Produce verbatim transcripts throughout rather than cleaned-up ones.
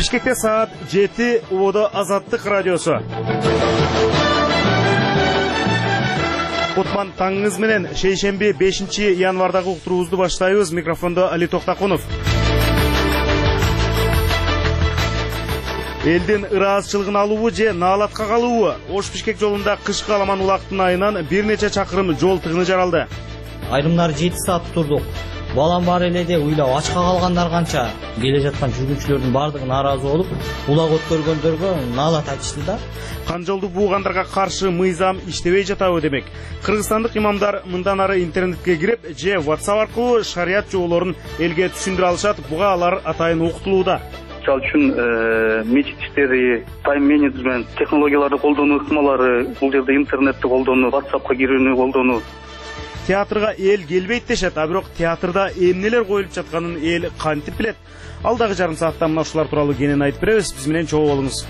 Бишкекте саат жети, Убодо Азаттык радиосу. Кутман таңыңыз менен шейшемби бешинчи январдагы уктуруубузду баштайбыз. Микрофондо Али Токтакунов. Элдин ыраазычылыгын алуубу же наалатка калуубу? Ош-Бишкек жолунда кышкы аламан улактын айынан бир нече чакырым жол тыгыны жаралды. Айрымдар жети саат турдук. Балам бар эле деп уйлап ачка калгандар канча. Келе жаткан жүргүнчүлөрдүн бардыгы нааразы болуп, улак өткөргөндөргө наалат айтышты да. Канжолду буугандарга каршы мыйзам иштебей жатабы демек. Кыргызстандык имамдар мындан ары интернетке кирип, же WhatsApp аркылуу шарият жоболорун элге түшүндүрө алышат. Буга алар атайын окутулууда. Мисалы үчүн мечит иштери, тайм менеджмент, технологияларды колдонуу ыкмалары, бул жерде интернетти колдонуу, WhatsAppка кирүүнү колдонуу. Театрга эл келбейт дешет, а бирок театрда эмнелер коюлуп жатканын эл кантип билет? Алдагы жарым саатта мына ушулар тууралуу кенен айтып беребиз. Биз менен чогуу болуңуз.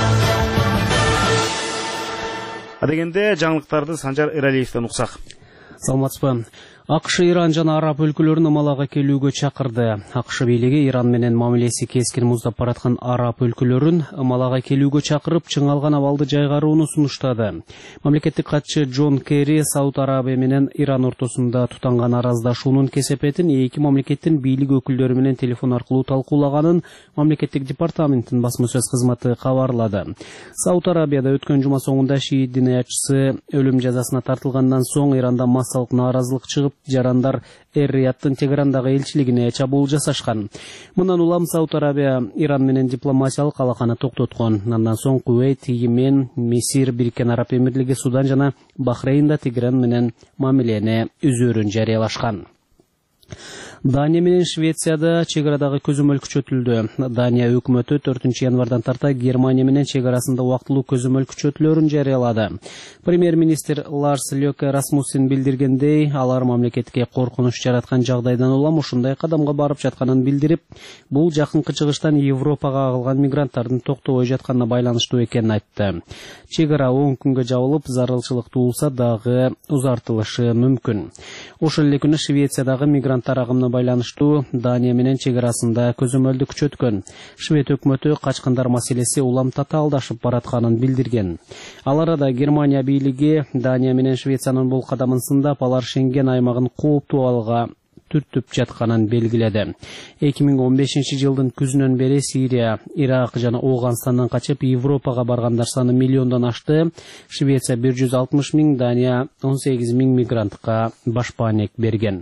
Адегенде жаңылыктарды Санжар Эралиевден уксак. Саламатсызбы. АКШ Иран жана араб өлкөлөрүн ымалага келүүгө чакырды. АКШ бийлиги Иран менен мамилеси кескин муздап бараткан араб өлкөлөрүн ымалага келүүгө чакырып, чыңалган абалды жайгарууну сунуштады. Мамлекеттик катчы Джон Керри Сауд Арабия менен Иран ортосунда тутанган араздашуунун кесепетин эки мамлекеттин бийлик өкүлдөрү менен телефон аркылуу талкуулаганын мамлекеттик департаменттин басма сөз кызматы кабарлады. Сауд Арабияда өткөн жума соңунда шиит динаятчысы өлүм жазасына тартылгандан соң Иранда массалык нааразылык чыгып, жарандар Эр-Рияттын Тегерандагы элчилигине чабуул жасашкан. Мындан улам Сауд Арабия Иран менен дипломатиялык алаканы токтоткон. Андан соң Кувейт, Йемен, Мисир, Бириккен Араб Эмирлиги, Судан жана Бахрейнда Тегеран менен мамилени үзөрүн жарыялашкан. Дания менен Швецияда чек арадагы көзөмөл күчөтүлдү. Дания өкмөтү төртүнчү январдан тарта Германия менен чек арасында убактылуу көзөмөл күчөтүлөрүн жарыялады. Премьер-министр Ларс Лёке Расмуссен билдиргендей, алар мамлекетке коркунуч жараткан жагдайдан улам ушундай кадамга барып жатканын билдирип, бул жакынкы чыгыштан Европага агылган мигранттардын токтобой жатканына байланыштуу экенин айтты. Чек ара он күнгө жабылып, зарылчылык туулса дагы узартылышы мүмкүн. Ошол эле күнү Швециядагы мигранттар агымына байланыштуу Дания менен чек арасында көзөмөлдү күчөткөн. Швед өкмөтү качкындар маселеси улам татаалдашып баратканын билдирген. Ал арада Германия бийлиги Дания менен Швециянын бул кадамын сындап, алар Шенген аймагын кооптуу абалга түртүп жатканын белгиледи. эки миң он бешинчи жылдын күзүнөн бери Сирия, Ирак жана Ооганстандан качып Европага баргандар саны миллиондон ашты. Швеция бир жүз алтымыш миң, Дания он сегиз миң мигрантка башпаанек берген.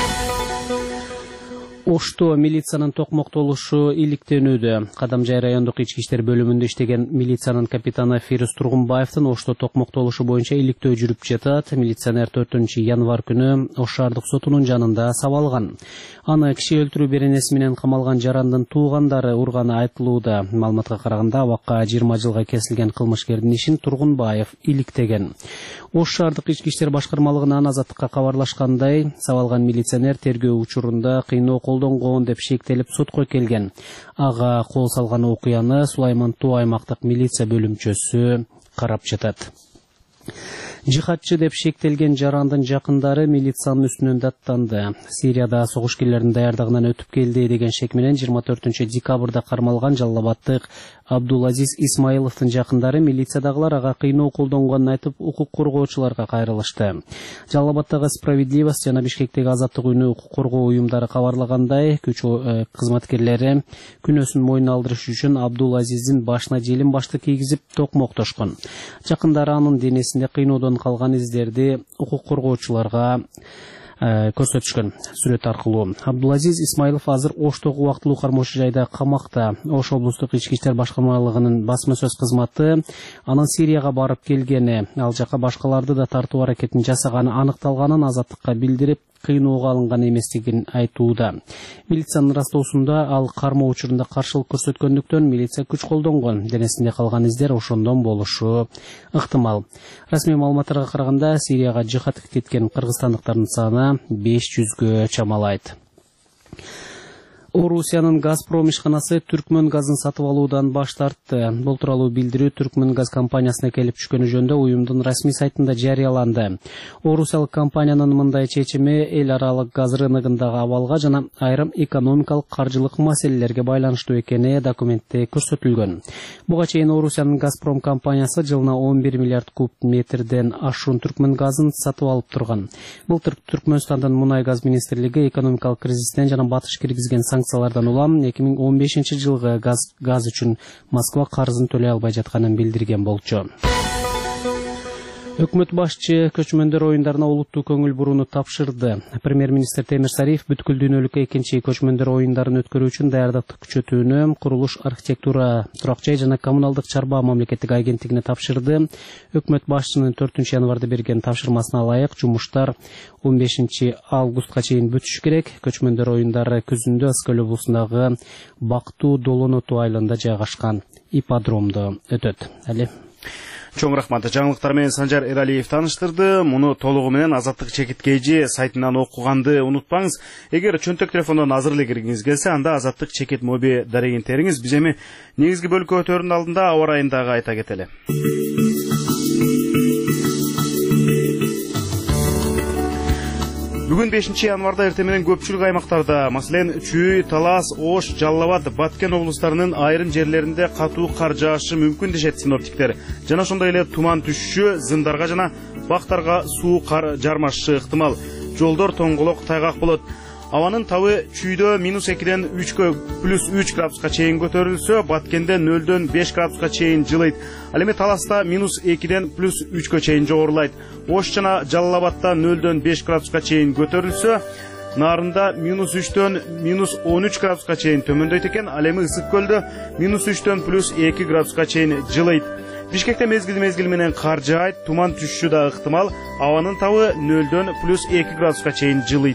Ошто милициянын токмоктолушу иликтенүүдө. Кадамжай райондук ички иштер бөлүмүндө иштеген милициянын капитаны Фирус Тургунбаевдин Ошто токмоктолушу боюнча иликтөө жүрүп жатат. Милиционер төртүнчү январ күнү Ош шаардык сотунун жанында сабалган. Аны киши өлтүрүү беренеси менен камалган жарандын туугандары урганы айтылууда. Маалыматка караганда, абакка жыйырма жылга кесилген кылмышкердин ишин Тургунбаев иликтеген. Ош шаардык ички иштер башкармалыгынан Азаттыкка кабарлашкандай, сабалган милиционер тергөө учурунда кыйноо колдонгон деп шектелип сотко келген. Ага кол салган окуяны Сулайман Тоо аймактык милиция бөлүмчөсү карап жатат. Жихадчы деп шектелген жарандын жакындары милициянын үстүнөн даттанды. Сирияда согушкерлердин даярдыгынан өтүп келди деген шек менен жыйырма төртүнчү декабрда кармалган Жалал-Абадтык Абдулазиз Исмаиловдун жакындары милициядагылар ага кыйноо колдонгонун айтып, укук коргоочуларга кайрылышты. Жалал-Абадтагы Справедливость жана Бишкектеги Азаттык үнү укук коргоо уюмдары кабарлагандай, күч кызматкерлери күнөөсүн мойнуна алдырыш үчүн Абдулазиздин башына желим башты кийгизип токмоктошкон. Жакындары анын денесинде кыйноодон калган издерди укук коргоочуларга көрсөтүшкөн сүрөт аркылуу. Абдулазиз Исмаилов азыр Оштогу убактылуу кармоочу жайда камакта. Ош облустук ички иштер башкармалыгынын басма сөз кызматы анын Сирияга барып келгени, ал жака башкаларды да тартуу аракетин жасаганы аныкталганын Азаттыкка билдирип, кыйноого алынган эместигин айтууда. Милициянын ырастоосунда ал кармоо учурунда каршылык көрсөткөндүктөн милиция күч колдонгон. Денесинде калган издер ошондон болушу ыктымал. Расмий маалыматтарга караганда, Сирияга жихадка кеткен кыргызстандыктардын саны беш жүзгө чамалайт. Орусиянын Газпром ишканасы Түркмөн газын сатып алуудан баш тартты. Бул тууралуу билдирүү Түркмөн газ компаниясына келип түшкөнү жөнүндө уюмдун расмий сайтында жарыяланды. Орусиялык компаниянын мындай чечими эл аралык газ рыногундагы абалга жана айрым экономикалык каржылык маселелерге байланыштуу экени документте көрсөтүлгөн. Буга чейин Орусиянын Газпром компаниясы жылына он бир миллиард куб метрден ашуун Түркмөн газын сатып алып турган. Былтыр Түркмөнстандын мунай газ министрлиги экономикалык кризистен жана батыш киргизген санкциялардан улам эки миң он бешинчи жылгы газ газ үчүн Москва карызын төлөй албай жатканын билдирген болчу. Өкмөт башчы көчмөндөр оюндарына олуттуу көңүл бурууну тапшырды. Премьер-министр Темир Сариев бүткүл дүйнөлүк экинчи көчмөндөр оюндарын өткөрүү үчүн даярдыкты күчөтүүнү курулуш, архитектура, турак жай жана коммуналдык чарба мамлекеттик агенттигине тапшырды. Өкмөт башчынын төртүнчү январда берген тапшырмасына ылайык жумуштар он бешинчи августка чейин бүтүш керек. Көчмөндөр оюндары күзүндө Аскөл облусундагы Бактуу Долоноту айылында жайгашкан ипподромдо өтөт. Али Чоң рахмат. Жаңылыктар менен Санжар Эралиев тааныштырды. Муну толугу менен Азаттык чекиткейжи сайтынан окуганды унутпаңыз. Эгер чөнтөк телефондон азыр эле киргиңиз келсе, анда Азаттык чекит моби дарегин териңиз. Биз эми негизги бөлүккө өтөрүнүн алдында аба райындагы айта кетели. Бүгүн бешинчи январда эртең менен көпчүлүк аймактарда, маселен, Чүй, Талас, Ош, Жалал Абад, Баткен облустарынын айрым жерлеринде катуу кар жаашы мүмкүн дешет синоптиктер. Жана ошондой эле туман түшүшү, зындарга жана бактарга суу кар жармашы ыктымал. Жолдор тоңголок, тайгак болот. Аванын табы Чүйдө минус экиден үчкө плюс үч градуска чейин көтөрүлсө, Баткенде нөлдөн беш градуска чейин жылыйт. Ал эми Таласта минус экиден плюс үчкө чейин жогорулайт. Ош жана Жалал Абадта нөлдөн беш градуска чейин көтөрүлсө, Нарында минус үчтөн минус он үч градуска чейин төмөндөйт экен. Ал эми Ысык көлдө минус үчтөн плюс эки градуска чейин жылыйт. Бишкекте мезгил-мезгил менен кар жаайт, туман түшүшү да ыктымал. Аванын табы нөлдөн плюс эки градуска чейин жылыйт.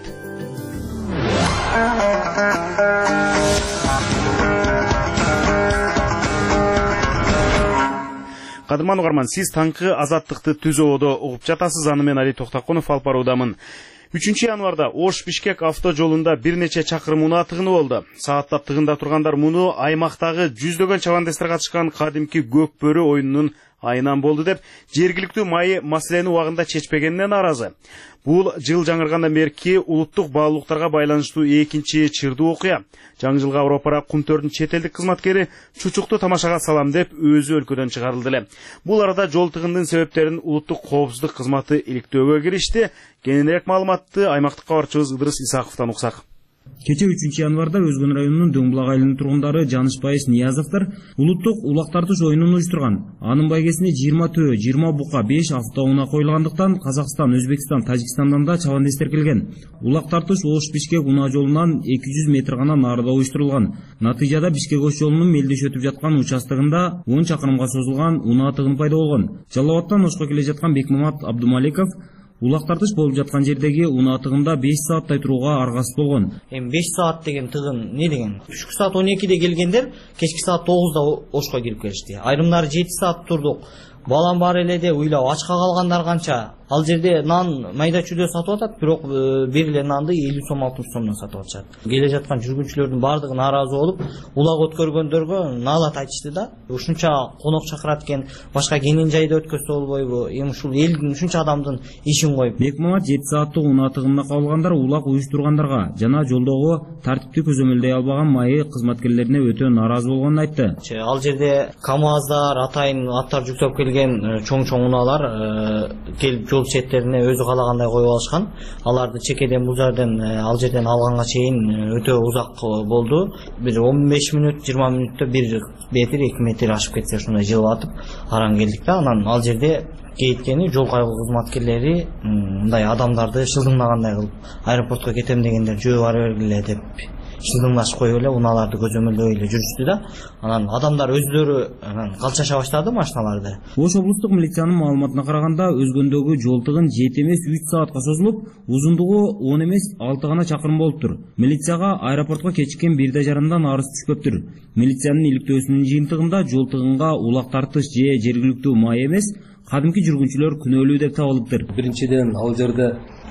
Кадырман угарман, сиз таңкы Азаттыкты түз ободо угуп жатасыз. Аны мен Али Токтакунов алып баруудамын. үчүнчү январда Ош-Бишкек автожолунда бир нече чакырым унаа тыгыны болду. Сааттап тыгында тургандар муну аймактагы жүздөгөн чабандестер катышкан кадимки көк бөрү оюнунун айынан болду деп жергиликтүү майы маселени убагында чечпегенине нааразы. Бул жыл жаңыргандан берки улуттук баалуулуктарга байланыштуу экинчи чырдуу окуя. Жаңы жылга Европара Кумтөрдүн чет элдик кызматкери чучукту тамашага салам деп өзү өлкөдөн чыгарылды эле. Бул арада жол тыгындын себептерин улуттук коопсуздук кызматы иликтөөгө киришти. Кененирээк маалыматты аймактык кабарчыбыз Ыдырыс Исаковдон уксак. Кече үчүнчү январда Өзгөн районунун Дөңбулак айылынын тургундары Жанышбайыс Ниязовдор улуттук улак тартыш оюнун уюштурган. Анын байгесине жыйырма төө, жыйырма бука, беш автоунаа коюлгандыктан Казакстан, Өзбекстан, Тажикстандан да чабандестер келген. Улак тартыш Ош-Бишкек унаа жолунан эки жүз метр гана нарыда уюштурулган. Натыйжада Бишкек-Ош жолунун мелдеш өтүп жаткан участогунда он чакырымга созулган унаа тыгын пайда болгон. Жалал Абадтан Ошко келе жаткан Бекмамат Абдумаликов улак тартыш болуп жаткан жердеги унаа тыгында беш сааттай турууга аргасыз болгон. Эми беш саат деген тыгын не деген? Түшкү саат он экиде келгендер кечки саат тогузда Ошко кирип келишти. Айрымдары жети саат турдук. Балам бар эле деп уйлап ачка калгандар канча? Ал жерде нан майда чүйдө сатып атат, бирок бериле нанды элүү сом алтымыш сомдон сатып атышат. Келе жаткан жүргүнчүлөрдүн бардыгы нааразы болуп, улак өткөргөндөргө наалат айтышты да. Ушунча конок чакырат экен, башка кенен жайда өткөзсө болбойбу? Эми ушул элдин ушунча адамдын ишин коюп. Бекмамат жети сааттык унаа тыгынына кабылгандар улак уюштургандарга жана жолдогу тартипти көзөмөлдөй албаган майы кызматкерлерине өтө нааразы болгонун айтты. Ал жерде КамАЗдар, атайын аттар жүктөп келген чоң-чоң унаалар келип жол четтерине өзү каалагандай коюп алышкан. Аларды чекеден бул жерден ал жерден алганга чейин өтө узак болду. Бир он беш мүнөт, жыйырма мүнөттө бир метр, эки метр ашып кетсе ушундай жылып атып аран келдик да. Анан ал жерде кейткени жол кайгы кызматкерлери мындай адамдарды шылдыңдагандай кылып аэропортко кетем дегендер жөө бара бергиле деп шылдыңдашып коюп эле унааларды көзөмөлдөй эле жүрүштү да. Анан адамдар өздөрү анан калчаша баштады машиналарды. Ош облустук милициянын маалыматына караганда өзгөндөгү жол тыгын жети эмес үч саатка созулуп, узундугу он эмес алты гана чакырым болуптур. Милицияга аэропортко кечиккен бирде жарымдан арыз түшпөптүр. Милициянын иликтөөсүнүн жыйынтыгында жол тыгынга улак тартыш же жергиликтүү май эмес, кадимки жүргүнчүлөр күнөөлүү деп табылыптыр. Биринчиден ал жерде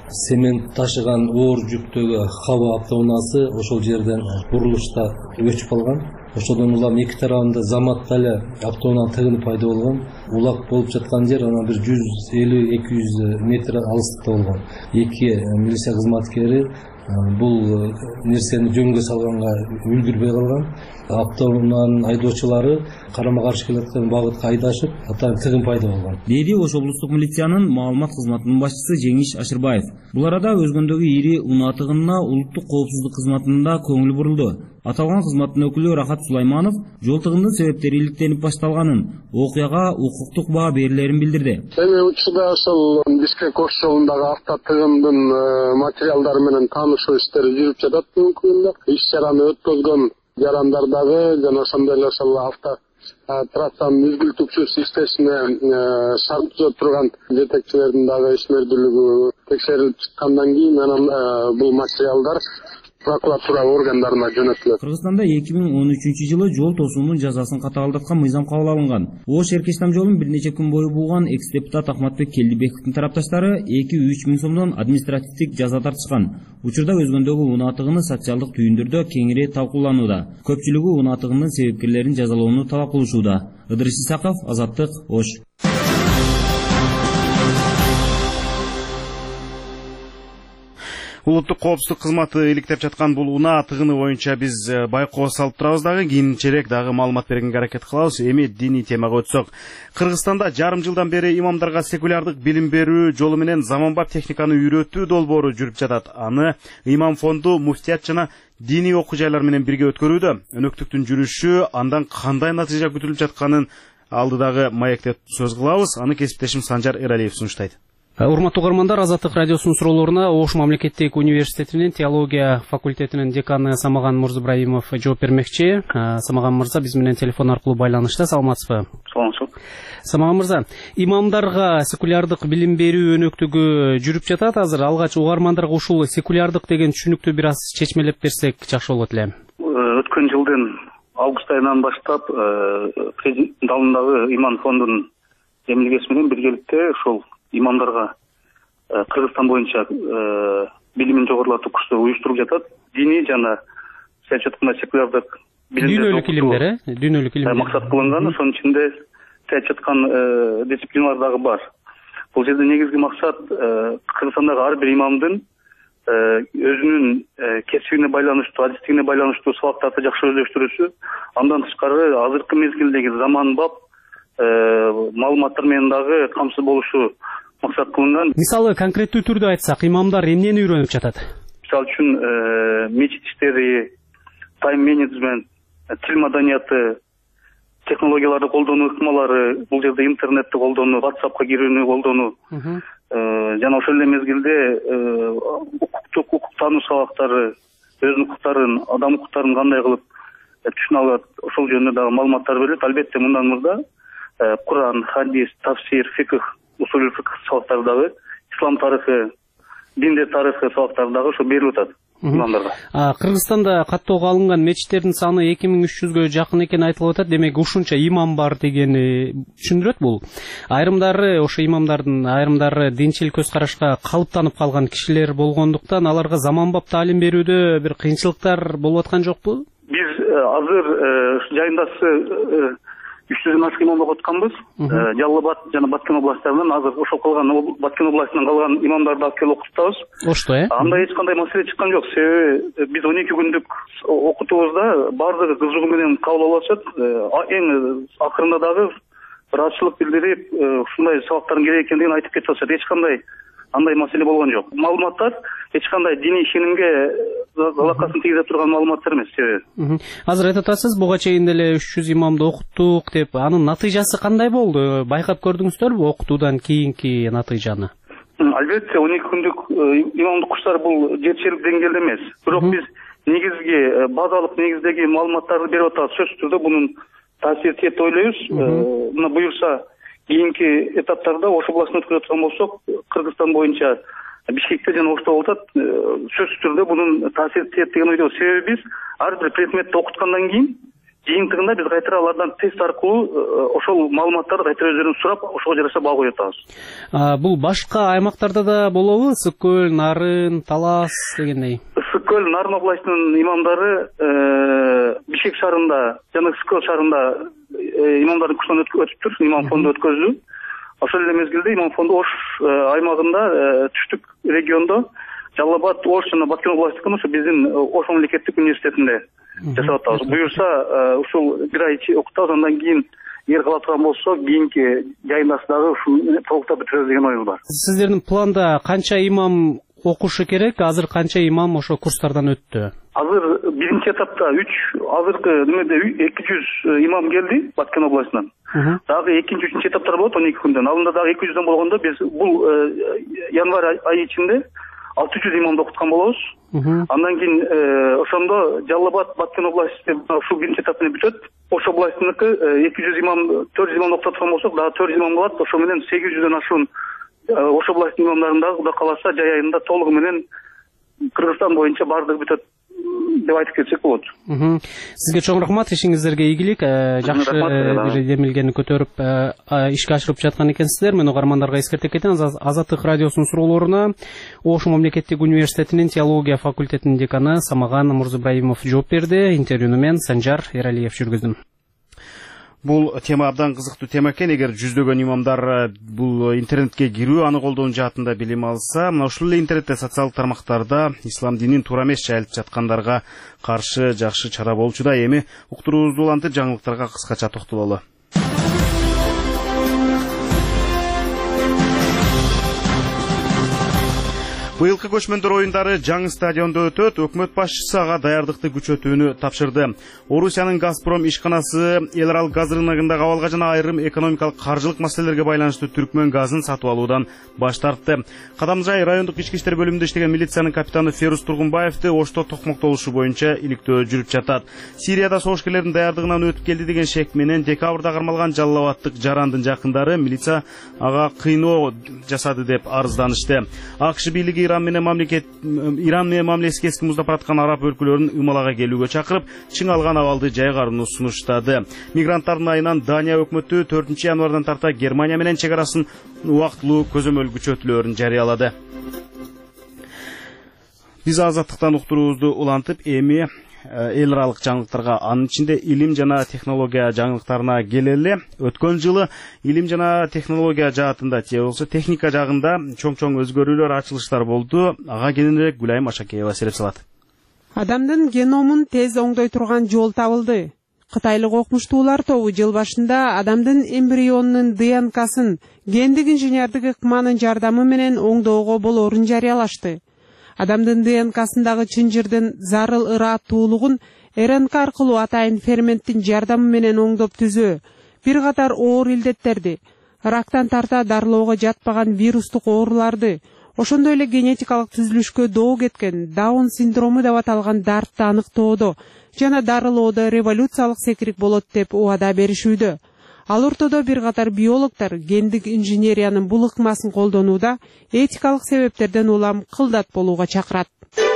цемент ташыган оор жүктөгү хаба автоунаасы ошол жерден бурулушта өчүп калган. Ошодон улам эки тарабында заматта эле автоунаа тыгыны пайда болгон. Улак болуп жаткан жер анан бир жүз элүү эки жүз метр алыстыкта болгон. Эки милиция кызматкери бул нерсени жөнгө салганга үлгүрбөй калган. Автоунаанын айдоочулары карама каршы келаткан багытка айдашып, атайын тыгын пайда болгон. Деди Ош облустук милициянын маалымат кызматынын башчысы Жеңиш Ашырбаев. Бул арада өзгөндөгү ири унаа тыгынына улуттук коопсуздук кызматынын да көңүлү бурулду. Аталган кызматтын өкүлү Рахат Сулайманов жол тыгынын себептери иликтенип башталганын, окуяга укуктук баа берилерин билдирди. Эми учурда ошол Бишкек Ош жолундагы автотыгындын материалдары менен таанышуу иштери жүрүп жатат бүгүнкү күндө. Иш чараны өткөзгөн жарандардагы жана ошондой эле ошол авто трассанын үзгүлтүксүз иштешине шарт түзө турган жетекчилердин дагы ишмердүүлүгү текшерилип чыккандан кийин анан бул материалдар прокуратура органдарына жөнөтүлөт. Кыргызстанда эки миң он үчүнчү жылы жол тосуунун жазасын катаалдаткан мыйзам кабыл алынган. Ош Эркечтам жолун бир нече күн бою булган экс-депутат Ахматбек Келдибековдун тарапташтары эки үч миң сомдон административдик жаза тартышкан. Учурда өзгөндөгү унаа тыгыны социалдык түйүндөрдө кеңири талкууланууда. Көпчүлүгү унаа тыгынын себепкерлерин жазалоону талап кылышууда. Ыдырыс Исаков, Азаттык, Ош. Улуттук коопсуздук кызматы иликтеп жаткан бул унаа тыгыны боюнча биз байкоо салып турабыз дагы, кийинчерээк дагы маалымат бергенге аракет кылабыз. Эми диний темага өтсөк. Кыргызстанда жарым жылдан бери имамдарга секулярдык билим берүү жолу менен заманбап техниканы үйрөтүү долбоору жүрүп жатат. Аны Имам фонду, муфтият жана диний окуу жайлар менен бирге өткөрүүдө. Өнөктүктүн жүрүшү, андан кандай натыйжа күтүлүп жатканын алдыдагы маекте сөз кылабыз. Аны кесиптешим Санжар Эралиев сунуштайт. Урматтуу угармандар, Азаттык радиосунун суроолоруна Ош мамлекеттик университетинин теология факультетинин деканы Самаган Мурзыбраимов жооп бермекчи. Самаган мырза биз менен телефон аркылуу байланышта. Саламатсызбы? Саламатсыз. Самаган мырза, имамдарга секулярдык билим берүү өнөктүгү жүрүп жатат азыр. Алгач угармандарга ушул секулярдык деген түшүнүктү бир аз чечмелеп берсек жакшы болот эле. Өткөн жылдын август айынан баштап президенттин алдындагы Имам фондунун эмилгеси менен биргеликте ошол имамдарга Кыргызстан боюнча билимин жогорулатуу курсту уюштуруп жатат. Диний жана сиз айткандай секулярдык дүйнөлүк илимдер, э, дүйнөлүк илимдер максат кылынган. Ошонун ичинде сиз айткан дисциплиналар дагы бар. Бул жерде негизги максат Кыргызстандагы ар бир имамдын өзүнүн кесибине байланыштуу, адистигине байланыштуу сабактарды жакшы өздөштүрүүсү. Андан тышкары азыркы мезгилдеги заманбап маалыматтар менен дагы камсыз болушу максат кылынган. Мисалы конкреттүү түрдө айтсак, имамдар эмнени үйрөнүп жатат? Мисалы үчүн мечит иштери, тайм менеджмент, тил маданияты, технологияларды колдонуу ыкмалары, бул жерде интернетти колдонуу, WhatsAppка кирүүнү колдонуу, жана ошол эле мезгилде укуктук укук таануу сабактары, өзүнүн укуктарын, адам укуктарын кандай кылып түшүнө алат, ошол жөнүндө дагы маалыматтар берилет. Албетте мындан мурда Куран, хадис, тафсир, фикх, усуль фикх сабактары дагы, ислам тарыхы, диндер тарыхы сабактары дагы ошо берилип атат имамдарга. Кыргызстанда каттоого алынган мечиттердин саны эки миң үч жүзгө жакын экени айтылып атат. Демек ушунча имам бар дегени түшүндүрөт бул. Айрымдары, ошо имамдардын айрымдары динчил көз карашка калыптанып калган кишилер болгондуктан аларга заманбап таалим берүүдө бир кыйынчылыктар болуп аткан жокпу? Биз азыр жайындасы үч жүздөн ашык имам окуп атканбыз. Жалал Абад жана Баткен областтарынан азыр ошол калган Баткен областынан калган имамдарды алып келип окутабыз. Ошто, э? Анда эч кандай маселе чыккан жок. Себеби биз он эки күндүк окутуубузда баардыгы кызыгуу менен кабыл алып атышат. Эң акырында дагы ыраазычылык билдирип, ушундай сабактардын керек экендигин айтып кетип атышат. Эч кандай андай маселе болгон жок. Маалыматтар эч кандай диний ишенимге залакасын тийгизе турган маалыматтар эмес. Себеби азыр айтып атасыз, буга чейин деле үч жүз имамды окуттук деп, анын натыйжасы кандай болду? Байкап көрдүңүздөрбү окутуудан кийинки натыйжаны? Албетте он эки күндүк имамдык курстар бул жетишерлик деңгээлде эмес. Бирок биз негизги базалык негиздеги маалыматтарды берип атабыз. Сөзсүз түрдө бунун таасири тиет деп ойлойбуз. Мына буюрса кийинки этаптарда Ош областын өткөрө турган болсок, Кыргызстан боюнча Бишкекте жана Ошто болот. Сөзсүз түрдө бунун таасири тиет деген ойдобуз. Себеби биз ар бир предметти окуткандан кийин жыйынтыгында биз кайтара алардан тест аркылуу ошол маалыматтарды кайтара өздөрүнөн сурап ошого жараша баа коюп атабыз. Бул башка аймактарда да болобу? Ысык көл, Нарын, Талас дегендей. Ысык көл, Нарын областынын имамдары Бишкек шаарында жана Ысык көл шаарында имамдардын курсунан өтүптүр, имам фонду өткөздү. Ошол эле мезгилде имам фонду Ош аймагында түштүк региондо Жалал-Абад, Ош жана Баткен областыкын ошо биздин Ош мамлекеттик университетинде жасап атабыз. Буюрса ушул бир ай ичи окутабыз, андан кийин эгер кала турган болсо кийинки жайындасы дагы ушул толуктап бүтүрөбүз деген оюбуз бар. Сиздердин планда канча имам окушу керек? Азыр канча имам ошо курстардан өттү? Азыр биринчи этапта үч, азыркы немеде эки жүз имам келди Баткен областынан. Дагы экинчи, үчүнчү этаптар болот он эки күндөн. Алында дагы эки жүздөн болгондо биз бул январь айы ичинде алты жүз имамды окуткан болобуз. Андан кийин ошондо Жалал-Абад, Баткен областы ушул биринчи этап менен бүтөт. Ош областыныкы эки жүз имам, төрт жүз имам окута турган болсок, дагы төрт жүз имам болот. Ошо менен сегиз жүздөн ашуун Ош областынын имамдарын дагы Кудай кааласа жай айында толугу менен Кыргызстан боюнча бардыгы бүтөт деп айтып кетсек болот. Сизге чоң рахмат, ишиңиздерге ийгилик. Жакшы бир демилгени көтөрүп ишке ашырып жаткан экенсиздер. Мен угармандарга эскерте кетем, Азаттык радиосунун суроолоруна Ош мамлекеттик университетинин теология факультетинин деканы Самаган Мурзабраимов жооп берди. Интервьюну мен Санжар Эралиев жүргүздүм. Бул тема абдан кызыктуу тема экен. Эгер жүздөгөн имамдар бул интернетке кирүү, аны колдоонун жаатында билим алса, мына ушул эле интернетте, социалдык тармактарда ислам динин туура эмес жайылып жаткандарга каршы жакшы чара болчу да. Эми уктуруубузду улантып жаңылыктарга кыскача токтололу. Быйылкы көчмөндөр оюндары жаңы стадиондо өтөт. Өкмөт башчысы ага даярдыкты күчөтүүнү тапшырды. Орусиянын Газпром ишканасы эл аралык газ рыногунда абалга жана айрым экономикалык каржылык маселелерге байланыштуу Түркмөн газын сатып алуудан баш тартты. Кадамжай райондук ички иштер бөлүмүндө иштеген милициянын капитаны Ферус Тургунбаевди Ошто токмоктолушу боюнча иликтөө жүрүп жатат. Сирияда согушкерлердин даярдыгынан өтүп келди деген шек менен декабрда кармалган Жалал-Абадтык жарандын жакындары милиция ага кыйноо жасады деп арызданышты. АКШ бийлиги Иран менен мамлекет Иран менен мамилеси кескин муздап бараткан араб өлкөлөрүн ымалага келүүгө чакырып, чыңалган абалды жайгарууну сунуштады. Мигранттардын айынан Дания өкмөтү төртүнчү январдан тарта Германия менен чек арасын убактылуу көзөмөл күчөтүүлөрүн жарыялады. Биз Азаттыктан уктуруубузду улантып, эми эл аралык жаңылыктарга, анын ичинде илим жана технология жаңылыктарына келели. Өткөн жылы илим жана технология жаатында, же болбосо техника жагында чоң-чоң өзгөрүүлөр, ачылыштар болду. Ага кененирээк Гүлайым Ашакеева сереп салат. Адамдын геномун тез оңдой турган жол табылды. Кытайлык окумуштуулар тобу жыл башында адамдын эмбрионунун ди эн касын гендик инженердик ыкманын жардамы менен оңдоого болоорун жарыялашты. Адамдын ди эн касындагы чынжырдын зарыл ырааттуулугун эр эн ка аркылуу атайын ферменттин жардамы менен оңдоп түзөө бир катар оор илдеттерди, рактан тарта дарылоого жатпаган вирустук ооруларды, ошондой эле генетикалык түзүлүшкө доо кеткен Даун синдрому деп аталган дартты аныктоодо жана дарылоодо революциялык секирик болот деп убада беришүүдө. Ал ортодо бир катар биологтор гендик инженериянын бул ыкмасын колдонууда этикалык себептерден улам кылдат болууга чакырат.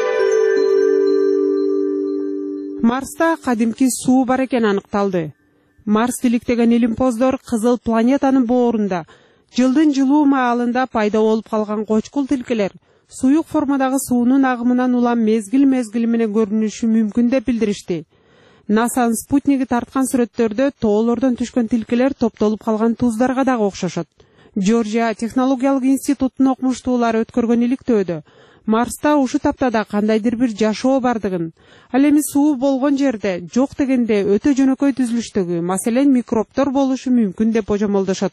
Марста кадимки суу бар экени аныкталды. Марс иликтеген илимпоздор кызыл планетанын боорунда жылдын жылуу маалында пайда болуп калган кочкул тилкелер суюк формадагы суунун агымынан улам мезгил-мезгили менен көрүнүшү мүмкүн деп билдиришти. НАСАнын спутниги тарткан сүрөттөрдө тоолордон түшкөн тилкелер топтолуп калган туздарга дагы окшошот. Жоржия технологиялык институтунун окумуштуулары өткөргөн иликтөөдө Марста ушу таптада кандайдыр бир жашоо бардыгын, ал эми суу болгон жерде жок дегенде өтө жөнөкөй түзүлүштөгү, маселен микробтор болушу мүмкүн деп божомолдошот.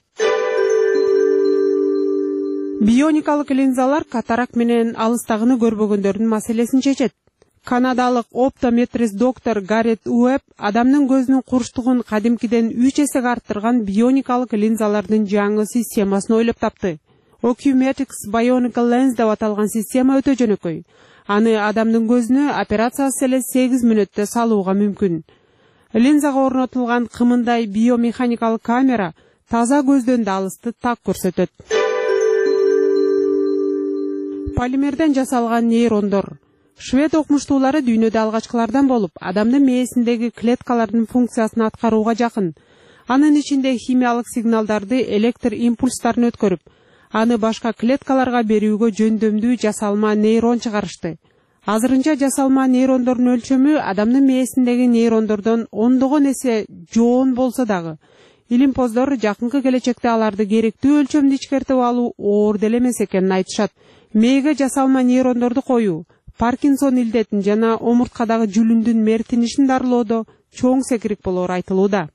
Бионикалык линзалар катарак менен алыстагыны көрбөгөндөрдүн маселесин чечет. Канадалык оптометрист доктор Гаррет Уэбб адамдын көзүнүн курчтугун кадимкиден үч эсеге арттырган бионикалык линзалардын жаңы системасын ойлоп тапты. Ocumetrics Bionical Lens деп аталган система өтө жөнөкөй. Аны адамдын көзүнө операциясыз эле сегиз мүнөттө салууга мүмкүн. Линзага орнотулган кымындай биомеханикалык камера таза көздөн да алысты так көрсөтөт. Полимерден жасалган нейрондор Швед окумуштуулары дүйнөдө алгачкылардан болуп, адамдын мээсиндеги клеткалардын функциясын аткарууга жакын. Анын ичинде химиялык сигналдарды электр импульстарын өткөрүп, аны башка клеткаларга берүүгө жөндөмдүү жасалма нейрон чыгарышты. Азырынча жасалма нейрондордун өлчөмү адамдын мээсиндеги нейрондордон ондогон эсе жоон болсо дагы, илимпоздор жакынкы келечекте аларды керектүү өлчөмдү ичкертип алуу оор деле эмес экенин айтышат. Мээге жасалма нейрондорду коюу Паркинсон илдетин жана омурткадагы жүлүндүн мертинишин дарылоодо чоң секирик болоор айтылууда.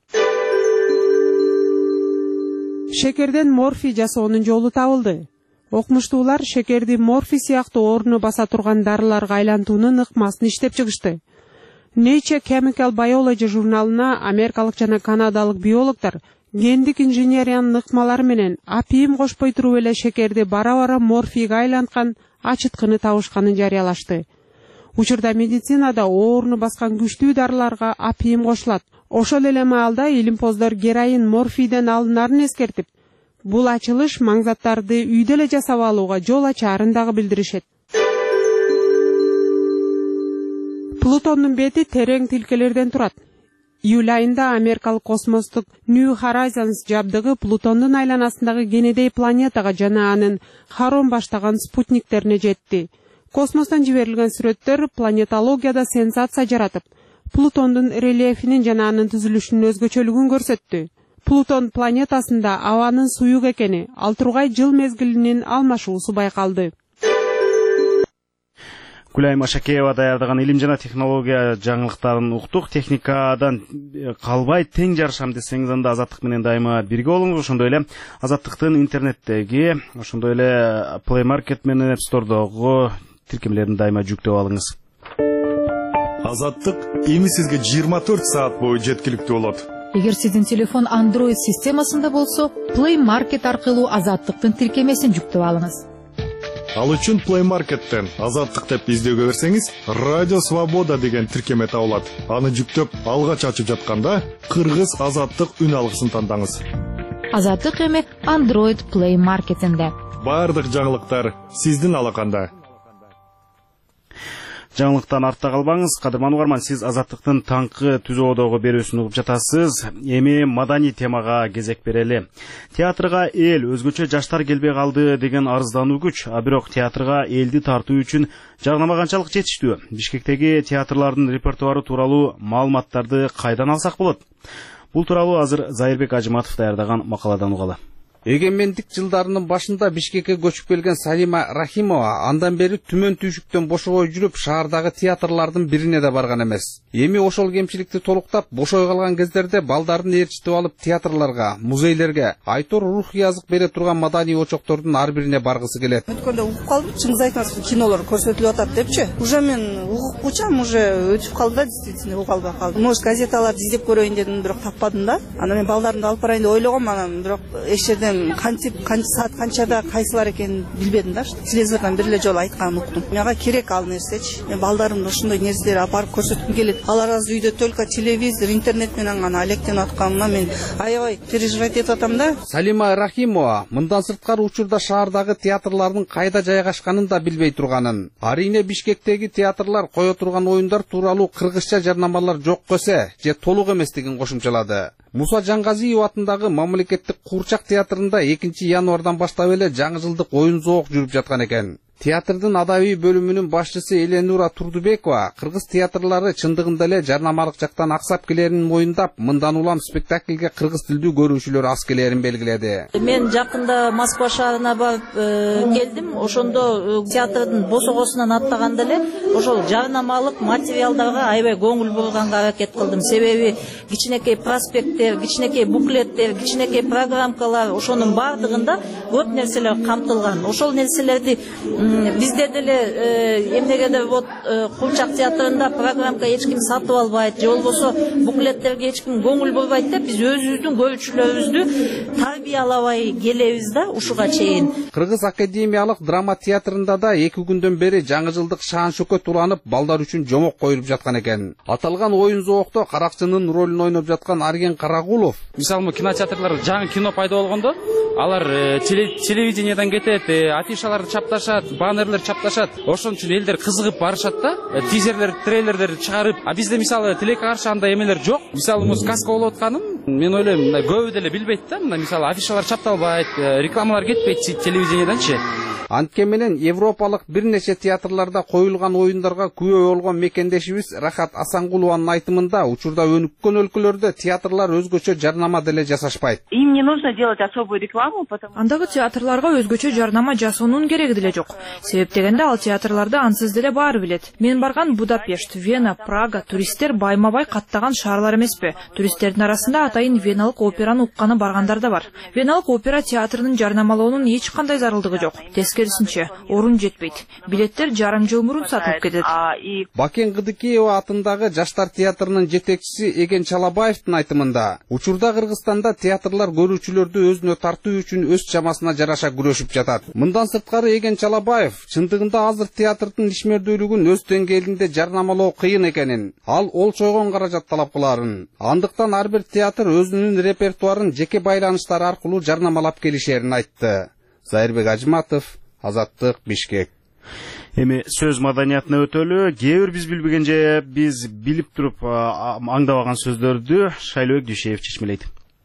Шекерден морфий жасоонун жолу табылды. Окумуштуулар шекерди морфий сыяктуу орну баса турган дарыларга айлантуунун ыкмасын иштеп чыгышты. Nature Chemical Biology журналына америкалык жана канадалык биологдор гендик инженериянын ыкмалары менен апийим кошпой туруп эле шекерди бара-бара морфийге айланткан ачыткыны табышканын жарыялашты. Учурда медицинада оорну баскан күчтүү дарыларга апийим кошулат. Ошол эле маалда илимпоздор героин морфийден алынарын эскертип, бул ачылыш маңзаттарды үйдө эле жасап алууга жол ачаарын дагы билдиришет. Плутондун бети терең тилкелерден турат. Июль айында америкалык космостук New Horizons жабдыгы Плутондун айланасындагы Кенедей планетага жана анын Харон баштаган спутниктерине жетти. Космостон жиберилген сүрөттөр планетологияда сенсация жаратып, Плутондун рельефинин жана анын түзүлүшүнүн өзгөчөлүгүн көрсөттү. Плутон планетасында абанын суюк экени, ал тургай жыл мезгилинин алмашуусу байкалды. Гүлай Машакеева даярдаган илим жана технология жаңылыктарын уктук. Техникадан калбай тең жарышам десеңиз, анда Азаттык менен дайыма бирге болуңуз. Ошондой эле Азаттыктын интернеттеги, ошондой эле Play Market менен App Store'догу тиркемелерин дайыма жүктөп алыңыз. Азаттык эми сизге жыйырма төрт саат бою жеткиликтүү болот. Эгер сиздин телефон Android системасында болсо, Play Market аркылуу Азаттыктын тиркемесин жүктөп алыңыз. Ал үчүн Play Market'тен Азаттык деп издөөгө берсеңиз, Радио Свобода деген тиркеме табылат. Аны жүктөп алгач ачып жатканда Кыргыз Азаттык үн алгысын тандаңыз. Азаттык эми Android Play Market'инде. Бардык жаңылыктар сиздин алаканда. Жаңылыктан артта калбаңыз. Кадырман угарман, сиз Азаттыктын таңкы түзөөдөгү берүүсүн угуп жатасыз. Эми маданий темага кезек берели. Театрга эл, өзгөчө жаштар келбей калды деген арыздануу күч, а бирок театрга элди тартуу үчүн жагнама канчалык жетиштүү? Бишкектеги театрлардын репертуары тууралуу маалыматтарды кайдан алсак болот? Бул тууралуу азыр Зайырбек Ажыматов даярдаган макаладан угалы. Эгемендик жылдарынын башында Бишкекке көчүп келген Салима Рахимова андан бери Түмөн түйшүктөн бошобой жүрүп, шаардагы театрлардын бирине да барган эмес. Эми ошол кемчиликти толуктап, бошой калган кездерде балдарын ээрчитип алып театрларга, музейлерге, Айтор рух язык бере турган маданий очоктордун ар бирине баргысы келет. Өткөндө угуп калдым, чыңгыз айтыңыз, кинолор көрсөтүлүп атат депчи. Уже мен угуп кучам, уже өтүп калды да, действительно угуп албай калдым. Может, газеталарды издеп көрөйүн дедим, бирок таппадым да. Анан мен балдарымды алып барайын деп ойлогом, анан бирок эч жерден кантип канча саат канчада кайсылар экенин билбедим да. Телевизордон бир эле жолу айтканын уктум. Мага керек ал нерсечи. Мен балдарымды ошондой нерселерди алып барып көрсөткүм келет. Алар азыр үйдө только телевизор, интернет менен гана алектенип атканыма мен аябай переживать этип атам да. Салима Рахимова мындан сырткары учурда шаардагы театрлардын кайда жайгашканын да билбей турганын. Арине Бишкектеги театрлар кое турган оюндар тууралуу кыргызча жарнамалар жок көсө же толук эместигин кошумчалады. Муса Жаңгазиев атындагы мамлекеттик Куурчак театрында экинчи январдан баштап эле жаңы жылдык оюн зоок жүрүп жаткан экен. Театрдын адабий бөлүмүнүн башчысы Эленура Турдубекова кыргыз театрлары чындыгында эле жарнамалык жактан аксап келерин моюндап, мындан улам спектакльге кыргыз тилдүү көрүүчүлөр аз келерин белгиледи. Мен жакында Москва шаарына барып келдим. Ошондо театрдын босогосунан аттаганда эле ошол жарнамалык материалдарга аябай көңүл бурганга аракет кылдым. Себеби кичинекей проспекттер, кичинекей буклеттер, кичинекей программалар, ошонун бардыгында көп нерселер камтылган. Ошол нерселерди бизде деле эмнегедир вот Куурчак театрында программка эч ким сатып албайт, же болбосо буклеттерге эч ким көңүл бурбайт деп биз өзүбүздүн көрүүчүлөрүбүздү тарбиялабай келебиз да ушуга чейин. Кыргыз академиялык драма театрында да эки күндөн бери жаңы жылдык шаан шөкөт уланып, балдар үчүн жомок коюлуп жаткан экен. Аталган оюн зоокто каракчынын ролун ойноп жаткан Арген Карагулов: мисалы кинотеатрлар жаңы кино пайда болгондо, алар телевидениеден кетет, афишаларды чапташат, баннерлер чапташат. Ошон үчүн элдер кызыгып барышат да. Тизерлер, трейлерлерди чыгарып. А бизде мисалы тилекке каршы андай эмелер жок. Мисалы муз сказка болуп атканын мен ойлойм, мындай көбү деле билбейт да. Мындай мисалы афишалар чапталбайт, рекламалар кетпейт телевидениеданчы. Им не нужно делать особую рекламу, потому Андагы театрларга өзгөчө жарнама жасоонун кереги деле жок. Себеп дегенде ал театрларды ансыз деле баары билет. Мен барган Будапешт, Вена, Прага туристтер байма-бай каттаган шаарлар эмеспи? Туристтердин арасында атайын веналык операны укканы баргандар да бар. Веналык опера театрынын жарнамалоонун эч кандай зарылдыгы жок. Тескерисинче, орун жетпейт. Билеттер жарым жыл мурун сатылып кетет. Бакен Кыдыкеева атындагы Жаштар театрынын жетекчиси Эген Чалабаевдин айтымында, учурда Кыргызстанда театрлар көрүүчүлөрдү өзүнө тартуу үчүн өз чамасына жараша күрөшүп жатат. Мындан сырткары Эген Чалабаев чындыгында азыр театрдын ишмердүүлүгүн өз деңгээлинде жарнамалоо кыйын экенин, ал олчойгон каражат талап кыларын. Андыктан ар бир театр өзүнүн репертуарын жеке байланыштар аркылуу жарнамалап келишерин айтты. Зайырбек Ажматов, Азаттык, Бишкек. Эми сөз маданиятына өтөлү, кээ бир биз билбеген же биз билип туруп аңдабаган сөздөрдү Шайлообек Дүйшеев чечмелейт.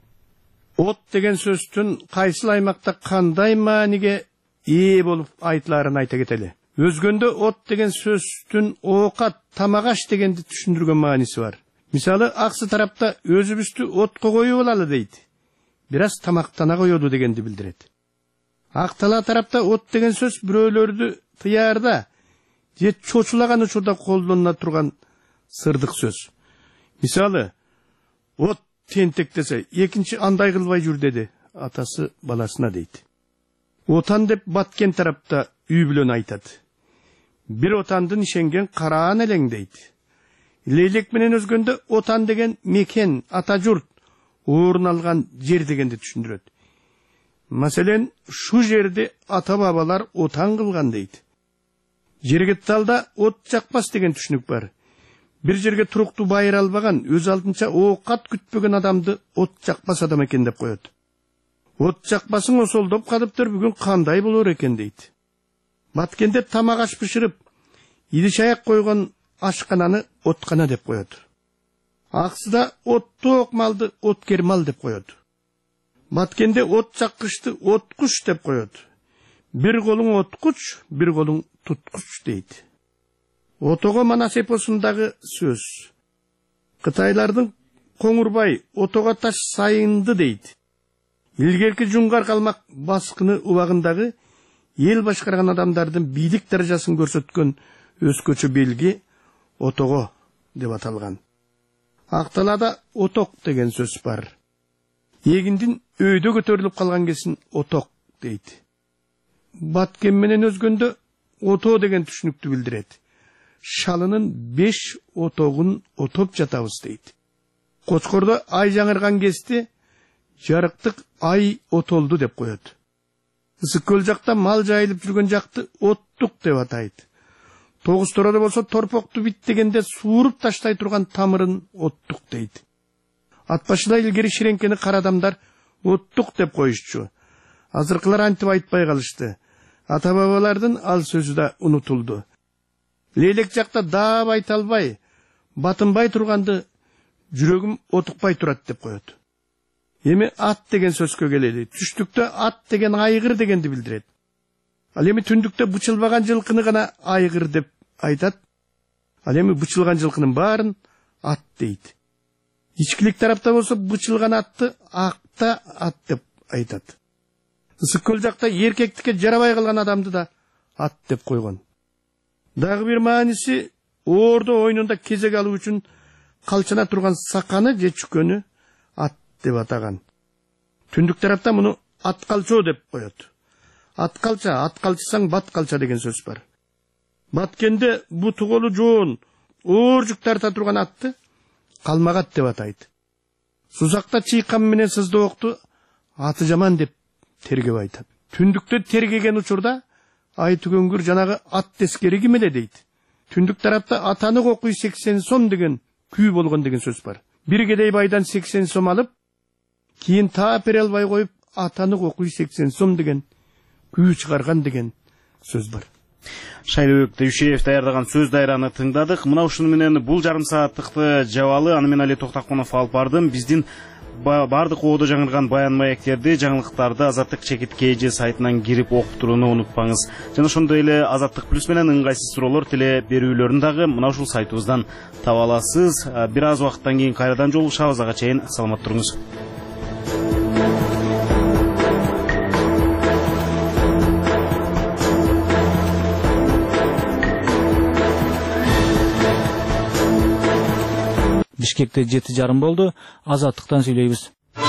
От деген сөздүн кайсыл аймакта кандай мааниге ээ болуп айтыларын айта кетели. Өзгөндө от деген сөздүн оокат, тамагаш дегенди түшүндүргөн мааниси бар. Мисалы, аксы тарапта өзүбүздү отко коюп алалы дейт. Бир аз тамактана коёду дегенди билдирет. Актала тарапта от деген сөз бирөөлөрдү тыярда же чочулаган учурда колдонула турган сырдык сөз. Мисалы, от тентек десе, экинчи андай кылбай жүр деди атасы баласына дейт. Отан деп баткен тарапта үй бүлөн айтат. Бир отандын ишенген караан элең дейт. Лейлек менен өзгөндө отан деген мекен, ата журт, орун алган жер дегенди түшүндүрөт. Маселен, шу жерде ата бабалар отан кылган дейт. Жергетталда от жакпас деген түшүнүк бар. Бир жерге туруктуу байыр албаган, өз алдынча оокат күтпөгөн адамды от жакпас адам экен деп коет. От жакпасың осолдоп калыптыр, бүгүн кандай болор экен дейт. Баткенде тамак аш бышырып, идиш аяк койгон ашкананы откана деп коет. Аксыда оттоок малды откер мал деп коет. Баткенде от жаккычты откуч деп коет. Бир колуң откуч, бир колуң туткуч дейт. Отого Манас эпосундагы сөз. Кытайлардын Коңурбай отого таш сайынды дейт. Илгерки жуңгар калмак баскыны убагындагы эл башкарган адамдардын бийлик даражасын көрсөткөн өзгөчө белги отого деп аталган. Акталада оток деген сөз бар. Эгиндин өйдө көтөрүлүп калган кесин оток дейт. Баткен менен өзгөндө ото деген түшүнүктү билдирет. Шалынын беш отогун отоп жатабыз дейт. Кочкордо ай жаңырган кезде жарыктык ай отолду деп коет. Ысык көл жакта мал жайылып жүргөн жакты оттук деп атайт. Тогуз тородо болсо торпокту бит дегенде сууруп таштай турган тамырын оттук дейт. Ат башыда илгери ширеңкени кара адамдар оттук деп коюшчу. Азыркылар антип айтпай калышты. Ата бабалардын ал сөзү да унутулду. Лейлек жакта даап айта албай, батынбай турганды жүрөгүм отукпай турат деп коет. Эми ат деген сөзгө келели. Түштүктө ат деген айгыр дегенди билдирет. Ал эми түндүктө бычылбаган жылкыны гана айгыр деп айтат. Ал эми бычылган жылкынын баарын ат дейт. Ичкилик тарапта болсо бычылган атты акта ат деп айтат. Ысык көл жакта эркектикке жарабай калган адамды да ат деп койгон. Дагы бир мааниси оордо ойнунда кезек алуу үчүн калчана турган саканы же чүкөнү ат деп атаган. Түндүк тарапта муну ат калчоо деп коет. Ат калча, ат калчысаң бат калча деген сөз бар. Баткенде буту колу жоон, оор жүк тарта турган атты калмагат деп атайт. Сузакта чыйкам менен сыздоокту аты жаман деп тергеп айтат. Түндүктө тергеген учурда ай түгөнгүр жанагы ат тескери ким эле дейт. Түндүк тарапта атаны окуй сексен сом деген күй болгон деген сөз бар. Бир кедей байдан сексен сом алып, кийин таап бере албай коюп атаны окуй сексен сом деген күй чыгарган деген сөз бар. Шайлыбек Түйшеев даярдаган сөз дайраны тыңдадык. Мына ушуну менен бул жарым сааттыкты жабалы. Аны мен Али Токтакунов алып бардым. Биздин бардык оодо жаңырган баян маектерди, жаңылыктарды Азаттык чекит kg сайтынан кирип окуп турууну унутпаңыз. Жана ошондой эле Азаттык плюс менен ыңгайсыз суроолор теле берүүлөрүн дагы мына ушул сайтыбыздан таба аласыз. Бир аз убакыттан кийин кайрадан жолугушабыз. Ага чейин саламат туруңуз. Бишкекте жети жарым болду. Азаттыктан сүйлөйбүз.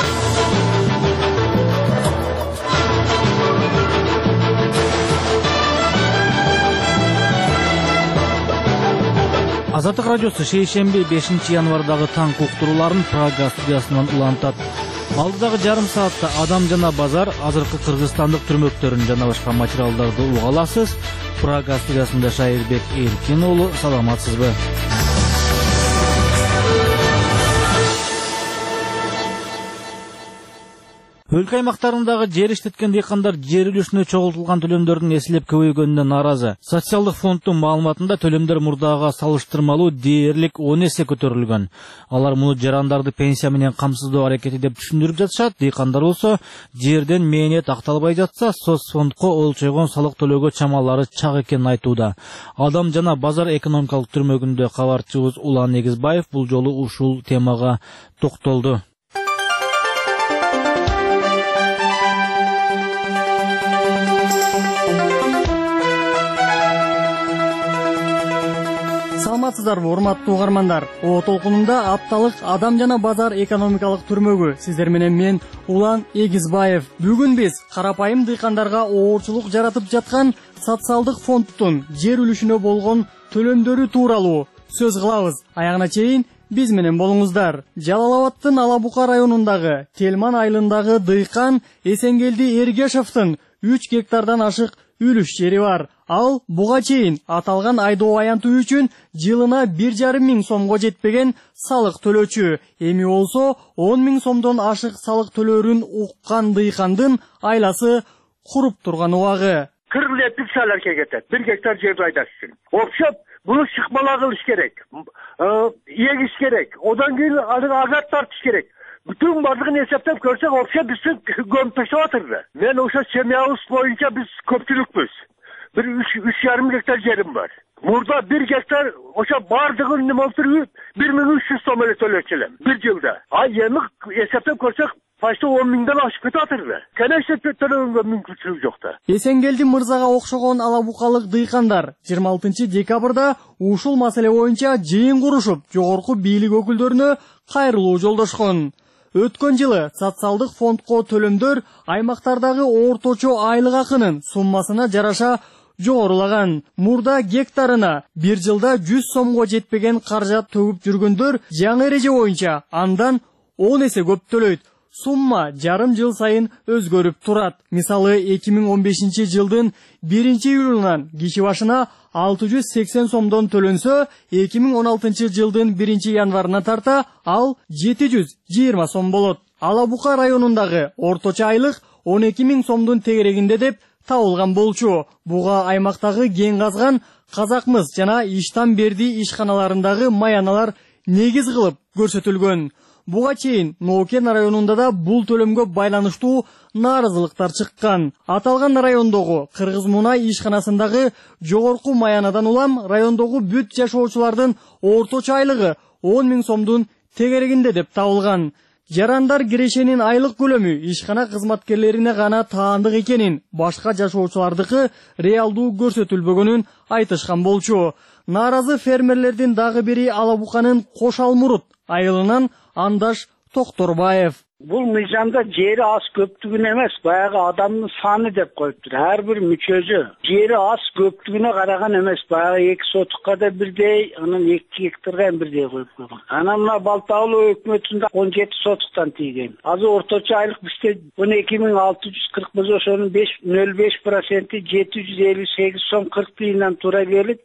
Азаттык радиосу шейшемби бешинчи январдагы таң уктурууларын Прага студиясынан улантат. Алдыдагы жарым саатта адам жана базар, азыркы кыргызстандык түрмөктөрүн жана башка материалдарды уга аласыз. Прага студиясында Шайырбек Эркин уулу, саламатсызбы? Өлкө аймактарындагы жер иштеткен дыйкандар жер үлүшүнө чогултулган төлөмдөрдүн эселеп көбөйгөнүнө нааразы. Социалдык фонддун маалыматында төлөмдөр мурдага салыштырмалуу дээрлик он эсе көтөрүлгөн. Алар муну жарандарды пенсия менен камсыздоо аракети деп түшүндүрүп жатышат. Дыйкандар болсо жерден мээнет акталбай жатса, соцфондко олчойгон салык төлөөгө чамалары чак экенин айтууда. Адам жана базар экономикалык түрмөгүндө кабарчыбыз Улан Негизбаев бул жолу ушул темага токтолду. Саламатсыздарбы, урматтуу угармандар. О толкунунда апталык адам жана базар экономикалык түрмөгү. Сиздер менен мен Улан Эгизбаев. Бүгүн биз карапайым дыйкандарга оорчулук жаратып жаткан социалдык фонддун жер үлүшүнө болгон төлөмдөрү тууралуу сөз кылабыз. Аягына чейин биз менен болуңуздар. Жалал Абадтын Алабука районундагы Телман айылындагы дыйкан Эсенгелди Эргешовдун үч гектардан ашык үлүш жери бар. Ал буга чейин аталган айдоо аянтуу үчүн жылына бир жарым миң сомго жетпеген салык төлөөчү. Эми болсо он миң сомдон ашык салык төлөөрүн уккан дыйкандын айласы куруп турган убагы. кырк лептик саларка кетет. бир гектар жерди айдаш үчүн. Окшоп, буну шыкмала кылыш керек. Эгиш керек. Одан кийин азат тартыш керек. Bütün бардығын есептеп көрсек, окшо бизди көмүп таштап атырды. Мен ошо семьябыз боюнча биз көпчүлүкпүз. Bir üç yarım hektar yerim var. Burada bir hektar ошо бардығын неме болуп bir ming üç yüz сом эле төлөчүлөм bir жылда. А эми эсептеп көрсөк, почти он миңден ашып кетип атырды. Конечно, төлөгөнгө мүмкүнчүлүк жок да. Эсенгелди мырзага окшогон алабукалык дыйкандар жыйырма алтынчы декабрда ушул маселе боюнча жыйын курушуп, жогорку бийлик өкүлдөрүнө кайрылуу жолдошкон. Өткөн жылы социалдык фондко төлөмдөр аймактардагы орточо айлык акынын суммасына жараша жогорулаган. Мурда гектарына бир жылда жүз сомго жетпеген каржат төгүп жүргөндөр жаңы эреже боюнча андан он эсе көп төлөйт. Сумма жарым жыл сайын өзгөрүп турат. Мисалы эки миң он бешинчи жылдын биринчи июлунан киши башына алты жүз сексен сомдон төлөнсө, эки миң он алтынчы жылдын биринчи январына тарта ал жети жүз жыйырма сом болот. Алабука районундагы орточо айлык он эки миң сомдун тегерегинде деп табылган болчу. Буга аймактагы кең казган Казакмыс жана Иштан Берди ишканаларындагы маяналар негиз кылып көрсөтүлгөн. Буга чейин Нокен районунда да бул төлөмгө байланыштуу нааразылыктар чыккан. Аталган райондогу Кыргыз Мунай ишканасындагы жогорку маянадан улам райондогу бүт жашоочулардын орточо айлыгы он миң сомдун тегерегинде деп табылган. Жарандар кирешенин айлык көлөмү ишкана кызматкерлерине гана таандык экенин, башка жашоочулардыкы реалдуу көрсөтүлбөгөнүн айтышкан болчу. Нааразы фермерлердин дагы бири Алабуканын Кошалмурут айылынан Андаш Токторбаев. Бул мыйзамда жери аз көптүгүн эмес, баягы адамдын саны деп коюптур. Ар бир мүчөзү жери аз көптүгүнө караган эмес, баягы эки сотукка да бирдей, анан эки гектарга бирдей коюп койгон. Анан мына Балтаулуу өкмөтүндө он жети сотуктан тийген. Азыр орточо айлык бизде он эки миң алты жүз кырк болсо, ошонун нөл беш проценти жети жүз элүү сегиз сом кырк тыйындан туура келип,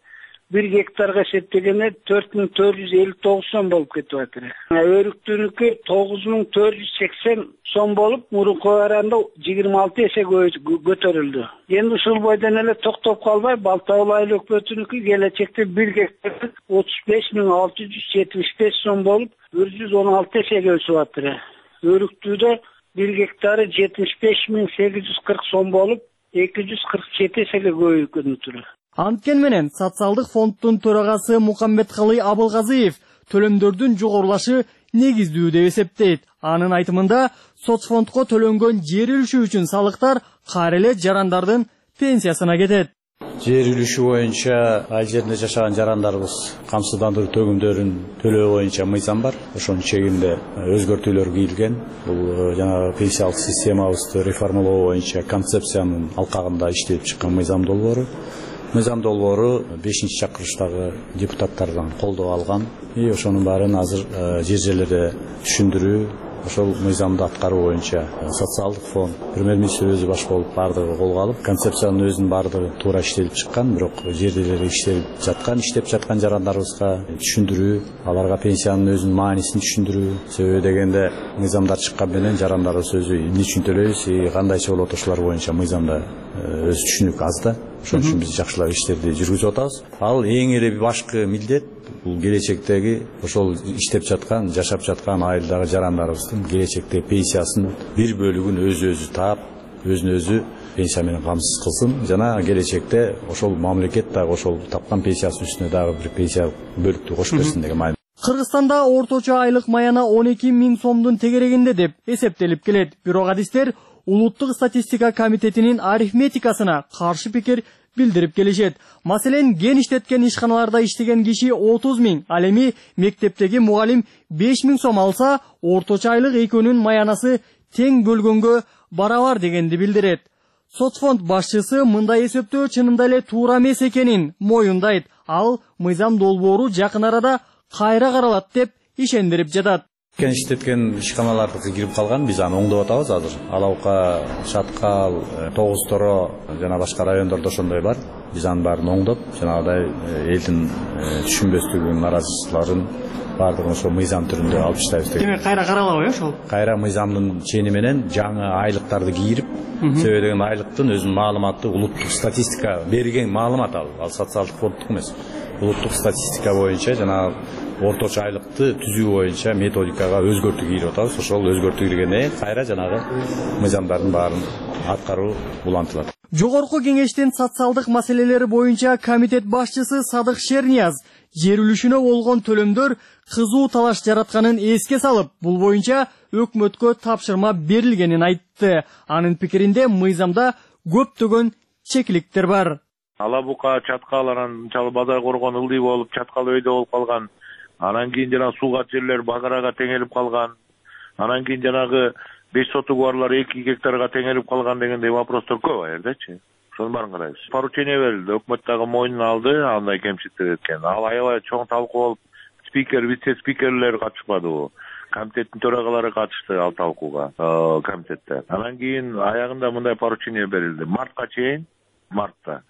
бир гектарга эсептегенде төрт миң төрт жүз элүү тогуз сом болуп кетип атыр. Өрүктүүнүкү тогуз миң төрт жүз сексен сом болуп, мурункуга караганда жыйырма алты эсе көтөрүлдү. Эми ушул бойдон эле токтоп калбай, Балтабыл айыл өкмөтүнүкү келечекте бир гектар отуз беш миң алты жүз жетимиш беш сом болуп, бир жүз он алты эсеге өсүп атыр. Өрүктүүдө бир гектары жетимиш беш миң сегиз жүз кырк сом болуп, эки жүз кырк жети эсеге көбөйгөнү. Анткени менен социалдык фонддун төрагасы Мукаммедкалый Абылгазиев төлөмдөрдүн жогорулашы негиздүү деп эсептейт. Анын айтымында соцфондко төлөнгөн жер үлүшү үчүн салыктар кайра эле жарандардын пенсиясына кетет. Жер үлүшү боюнча айыл жеринде жашаган жарандарыбыз камсыздандыруу төгүмдөрүн төлөө боюнча мыйзам бар. Ошонун чегинде өзгөртүүлөр кийилген. Бул жанагы пенсиялык системабызды реформалоо боюнча концепциянын алкагында иштелип чыккан мыйзам долбоору. Мыйзам долбоору бешинчи чакырыштагы депутаттардан колдоо алган. И ошонун баарын азыр жер жерлерде түшүндүрүү, ошол мыйзамды аткаруу боюнча социалдык фонд премьер-министр өзү баш болуп бардыгы колго алып, концепциянын өзүнүн бардыгы туура иштелип чыккан, бирок жерделер иштелип жаткан, иштеп жаткан жарандарыбызга түшүндүрүү, аларга пенсиянын өзүнүн маанисин түшүндүрүү. Себеби дегенде мыйзамдар чыккан менен жарандарыбыз өзү эмне үчүн төлөйбүз, кандайча болот ошолор боюнча мыйзамда өз түшүнүк аз да. Ошон үчүн биз жакшылап иштерди жүргүзүп атабыз. Ал эң эле башкы милдет бул келечектеги ошол иштеп жаткан, жашап жаткан айылдагы жарандарыбыздын келечекте пенсиясын бир бөлүгүн өзү-өзү таап, өзүн өзү пенсия менен камсыз кылсын. Жана келечекте ошол мамлекет дагы ошол тапкан пенсиясынын үстүнө дагы бир пенсия бөлүктү кошуп берсин деген маани. Кыргызстанда орточо айлык маяна он эки миң сомдун тегерегинде деп эсептелип келет. Бирок адистер Улуттук статистика комитетинин арифметикасына каршы пикир билдирип келишет. Маселен, ген иштеткен ишканаларда иштеген киши отуз миң, ал эми мектептеги мугалим беш миң сом алса, орточо айлык экөөнүн маянасы тең бөлгөнгө барабар дегенди билдирет. Соцфонд башчысы мындай эсептөө чынында эле туура эмес экенин моюндайт. Ал мыйзам долбоору жакын арада кайра каралат деп ишендирип жатат. Кен иштеткен ишканалардыкы кирип калган, биз аны оңдоп атабыз азыр. Алаука, Шаткал, Тогуз Торо жана башка райондордо ошондой бар. Биз анын баарын оңдоп, жанагыдай элдин түшүнбөстүгүн, наразычылыктарын баардыгын ошол мыйзам түрүндө алып таштайбыз. Демек кайра каралабы ошол? Кайра мыйзамдын чени менен жаңы айлыктарды кийирип, себеби деген айлыктын өзүнүн маалыматы улуттук статистика берген маалымат ал, ал социалдык фонддук эмес. Улуттук статистика боюнча жана орточо айлыкты түзүү боюнча методикага өзгөртүү кийирип атабыз. Ошол өзгөртүү киргенде кайра жанагы мыйзамдардын баарын аткаруу улантылат. Жогорку кеңештин социалдык маселелери боюнча комитет башчысы Садык Шернияз жер үлүшүнө болгон төлөмдөр кызуу талаш жаратканын эске салып, бул боюнча өкмөткө тапшырма берилгенин айтты. Анын пикиринде мыйзамда көптөгөн чекиликтер бар. Ала бука, Чаткал, анан чалы Бадай коргон ылдый болуп, Чаткал өйдө болуп калган. Анан кийин жана сууга жерлер багарага теңелип калган. Анан кийин жанагы беш сотук барлар эки гектарга теңелип калган дегендей вопростор көп аердечи. Ошонун баарын карайбыз. Поручение берилди, өкмөт дагы мойнуна алды, андай кемчиликтер экен. Ал аябай чоң талкуу болуп, спикер, вице-спикерлер катышпадыбы? Комитеттин төрагалары катышты ал талкууга, комитетте. Анан кийин аягында мындай поручение берилди. Мартка чейин, мартта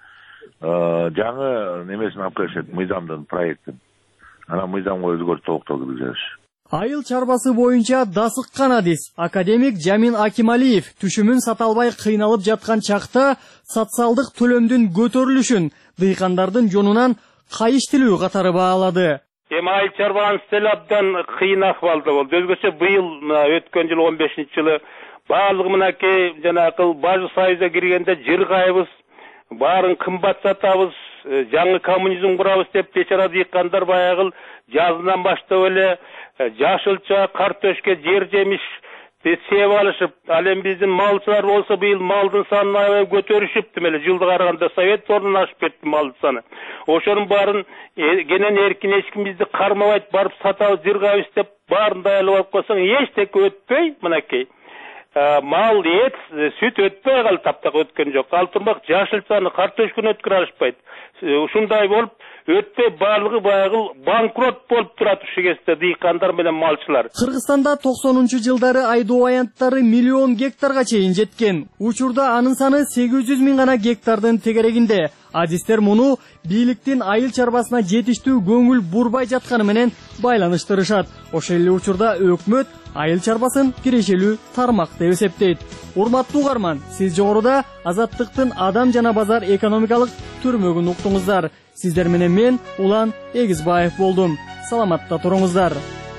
жаңы немесин алып келишет, мыйзамдын проектин. Анан мыйзамга өзгөртүү толуктоо киргизебиз. Айыл чарбасы боюнча дасыккан адис академик Жамин Акималиев түшүмүн сата албай кыйналып жаткан чакта социалдык төлөмдүн көтөрүлүшүн дыйкандардын жонунан кайыштылуу катары баалады. Эми айыл чарбанын стели абдан кыйын акыбалда болду. Өзгөчө быйыл өткөн жылы он бешинчи жылы баардыгы мынакей жанагы бажы союзга киргенде жыргайбыз, баарын кымбат сатабыз, жаңы коммунизм курабыз деп бечара дыйкандар баягы жазынан баштап эле жашылча, картөшкө, жер жемиш сеп алышып, ал эми биздин малчылар болсо быйыл малдын санын аябай көтөрүшүптү, эле жылга караганда совет ордунан ашып кетти малдын саны. Ошонун баарын кенен эркин эч ким бизди кармабайт, барып сатабыз, жыргайбыз деп баарын даярдап алып койсоң, эчтеке өтпөй, мынакей мал, эт, сүт өтпөй калды, таптак өткөн жок. Ал турмак жашылчаны, картөшкөнү өткөрө алышпайт. Ушундай болуп өтпөй баардыгы баягы банкрот болуп турат ушул кезде дыйкандар менен малчылар. Кыргызстанда токсонунчу жылдары айдоо аянттары миллион гектарга чейин жеткен. Учурда анын саны сегиз жүз миң гана гектардын тегерегинде. Адистер муну бийликтин айыл чарбасына жетиштүү көңүл бурбай жатканы менен байланыштырышат. Ошол эле учурда өкмөт айыл чарбасын кирешелүү тармак деп эсептейт. Урматтуу угарман, сиз жогоруда Азаттыктын адам жана базар экономикалык түрмөгүн уктуңуздар. Сиздер менен мен Улан Эгизбаев болдум. Саламатта туруңуздар.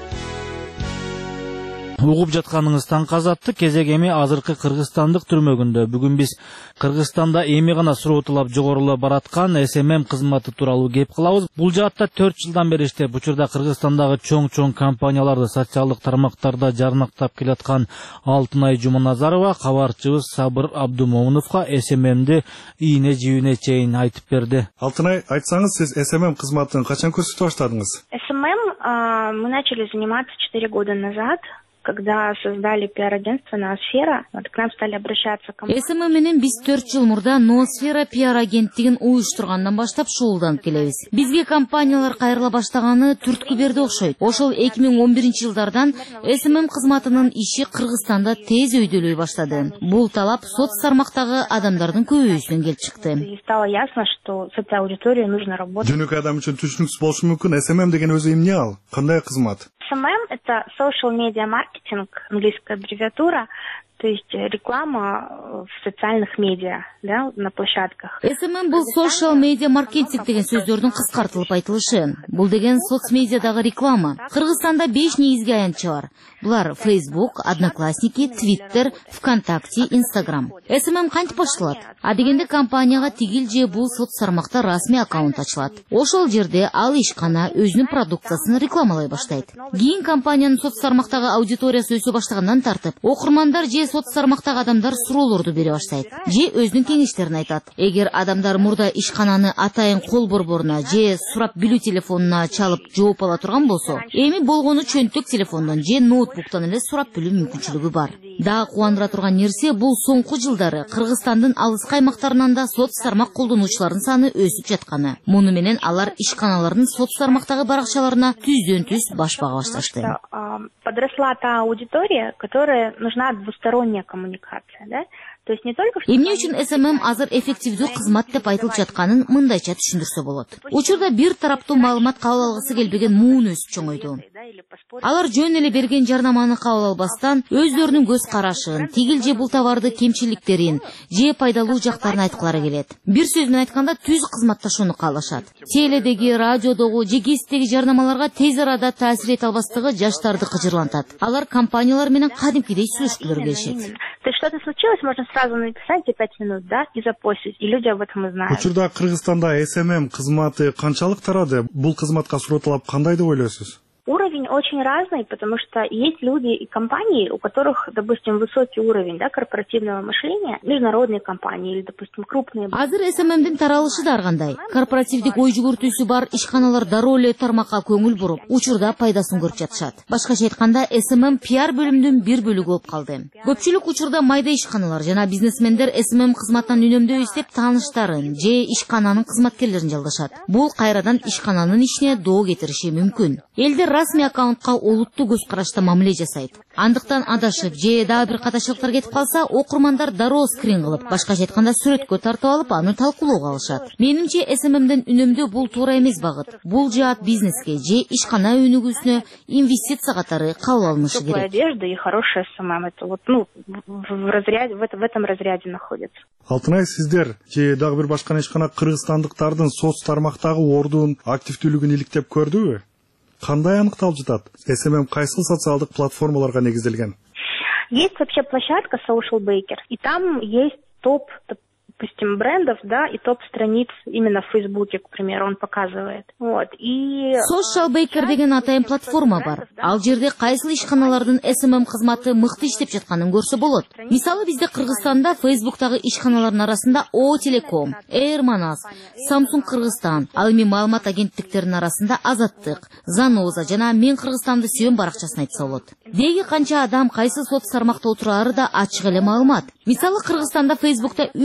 Угуп жатканыңыз Таңкы Азаттык кезек эми азыркы кыргызстандык түрмөгүндө. Бүгүн биз Кыргызстанда эми гана суроотулап жогорулап бараткан эс эм эм кызматы тууралуу кеп кылабыз. Бул жаатта төрт жылдан бери иштеп, учурда Кыргызстандагы чоң-чоң компанияларды социалдык тармактарда жарнактап келаткан Алтынай Жуманазарова кабарчыбыз Сабыр Абдумомуновго эс эм эмди ийне жибине чейин айтып берди. Алтынай, айтсаңыз, сиз эс эм эм кызматын качан көрсөтө баштадыңыз? эс эм эм мы начали заниматься четыре года назад. Когда создали пиар-агентство «Ноосфера», вот, к нам стали обращаться компании. эс эм эм менен биз төрт жыл мурда «Ноосфера» пиар агенттигин уюштургандан баштап шуулданып келебиз. Бизге компаниялар кайрыла баштаганы түрткү берди окшойт. Ошол эки миң он биринчи жылдардан эс эм эм кызматынын иши Кыргызстанда тез өйдөлөй баштады. Бул талап соц тармактагы адамдардын көбөйүүсүнөн келип чыкты. И стало ясно, что с этой аудиторией нужно работать. Жөнөкөй адам үчүн түшүнүксүз болушу мүмкүн. эс эм эм деген өзү эмне ал? Кандай кызмат? эс эм эм – это social media marketing, английская аббревиатура, то есть реклама в социальных медиа, да, на площадках. эс эм эм бул social media marketing деген сөздөрдүн кыскартылып айтылышы. Бул деген соцмедиадагы реклама. Кыргызстанда беш негизги аянтчы бар. Булар Facebook, Одноклассники, Twitter, ВКонтакте, Instagram. эс эм эм кантип башталат? А дегенде компанияга тигил же бул соц тармакта расмий аккаунт ачылат. Ошол жерде ал ишкана өзүнүн продукциясын рекламалай баштайт. Кийин компаниянын соц тармактагы аудиториясы өсө баштагандан тартып, окурмандар же соц тармактагы адамдар суроолорду бере баштайт. Же өзүнүн кеңештерин айтат. Эгер адамдар мурда ишкананы атайын кол борборуна же сурап билүү телефонуна чалып жооп ала турган болсо, эми болгону чөнтөк телефондон же ноутбуктан эле сурап билүү мүмкүнчүлүгү бар. Дагы кубандыра турган нерсе, бул соңку жылдары Кыргызстандын алыскы аймактарынан да соц тармак колдонуучулардын саны өсүп жатканы. Муну менен алар ишканалардын соц тармактагы баракчаларына түздөн түз баш бага башташты. Подросла та аудитория, которая нужна двусторонняя коммуникация, да? То есть не только эмне үчүн эс эм эм азыр эффективдүү кызмат деп айтылып жатканын мындайча түшүндүрсө болот. Учурда бир тараптуу маалымат кабыл алгысы келбеген муун өсүп чоңойду. Алар жөн эле берген жарнаманы кабыл албастан өздөрүнүн көз карашын, тигил же бул товарды кемчиликтерин, же пайдалуу жактарын айткылары келет. Бир сөз менен айтканда түз кызматташууну каалашат. Теледеги, радиодогу же гезиттеги жарнамаларга тез арада таасир эте албастыгы жаштарды кыжырлантат. Алар компаниялар менен кадимкидей сүйлөшкүлөргө келишет. То есть что-то случилось, можно сразу написать за пять минут, да, и запостить, и люди об этом узнают. Учурда Кыргызстанда эс эм эм кызматы канчалык тарады? Бул кызматка суроотулап кандай деп ойлойсуз? Уровень очень разный, потому что есть люди и компании, у которых, допустим, высокий уровень, да, корпоративного мышления, международные компании или, допустим, крупные. Азыр эс эм эмдин таралышы да ар кандай. Корпоративдик ой жүгүртүүсү бар ишканалар дароо эле тармакка көңүл буруп, учурда пайдасын көрүп жатышат. Башкача айтканда, эс эм эм пиар бөлүмүнүн бир бөлүгү болуп калды. Көпчүлүк учурда майда ишканалар жана бизнесмендер эс эм эм кызматынан үнөмдөө издеп тааныштарын же ишкананын кызматкерлерин жалдашат. Бул кайрадан ишкананын ишине доо кетириши мүмкүн. Элдер расмий аккаунтка олуттуу көз карашта мамиле жасайт. Андыктан адашып же дагы бир катачылыктар кетип калса, окурмандар дароо скрин кылып, башкача айтканда сүрөткө тартып алып, аны талкуулоого алышат. Менимче эс эм эмден үнөмдөө бул туура эмес багыт. Бул жаат бизнеске же ишкана өнүгүүсүнө инвестиция катары кабыл алынышы керек. Теплая одежда и хорошая эс эм эм это вот, ну, в разряде, в, в этом разряде находится. Алтынай, сиздер же дагы бир башка ишкана кыргызстандыктардын соц тармактагы ордун, активдүүлүгүн иликтеп көрдүбү? Кандай аныкталып жатат? эс эм эм кайсыл социалдык платформаларга негизделген? Есть вообще площадка Social Baker, и там есть топ, допустим, брендов, да, и топ-страниц именно в Фейсбуке, к примеру, он показывает. Вот, и... Social Baker деген атайын платформа бар. Ал жерде кайсыл ишканалардын эс эм эм кызматы мыкты иштеп жатканын көрсө болот. Мисалы, бизде Кыргызстанда Фейсбуктагы ишканалардын арасында О Телеком, Эйр Манас, Samsung Кыргызстан, ал эми маалымат агенттиктеринин арасында Азаттык, Заноза жана Мен Кыргызстанды сүйөм баракчасын айтса болот. Деги канча адам кайсы соц тармакта отурары да ачык эле маалымат. Мисалы, Кыргызстанда Фейсбукта үч жүз миң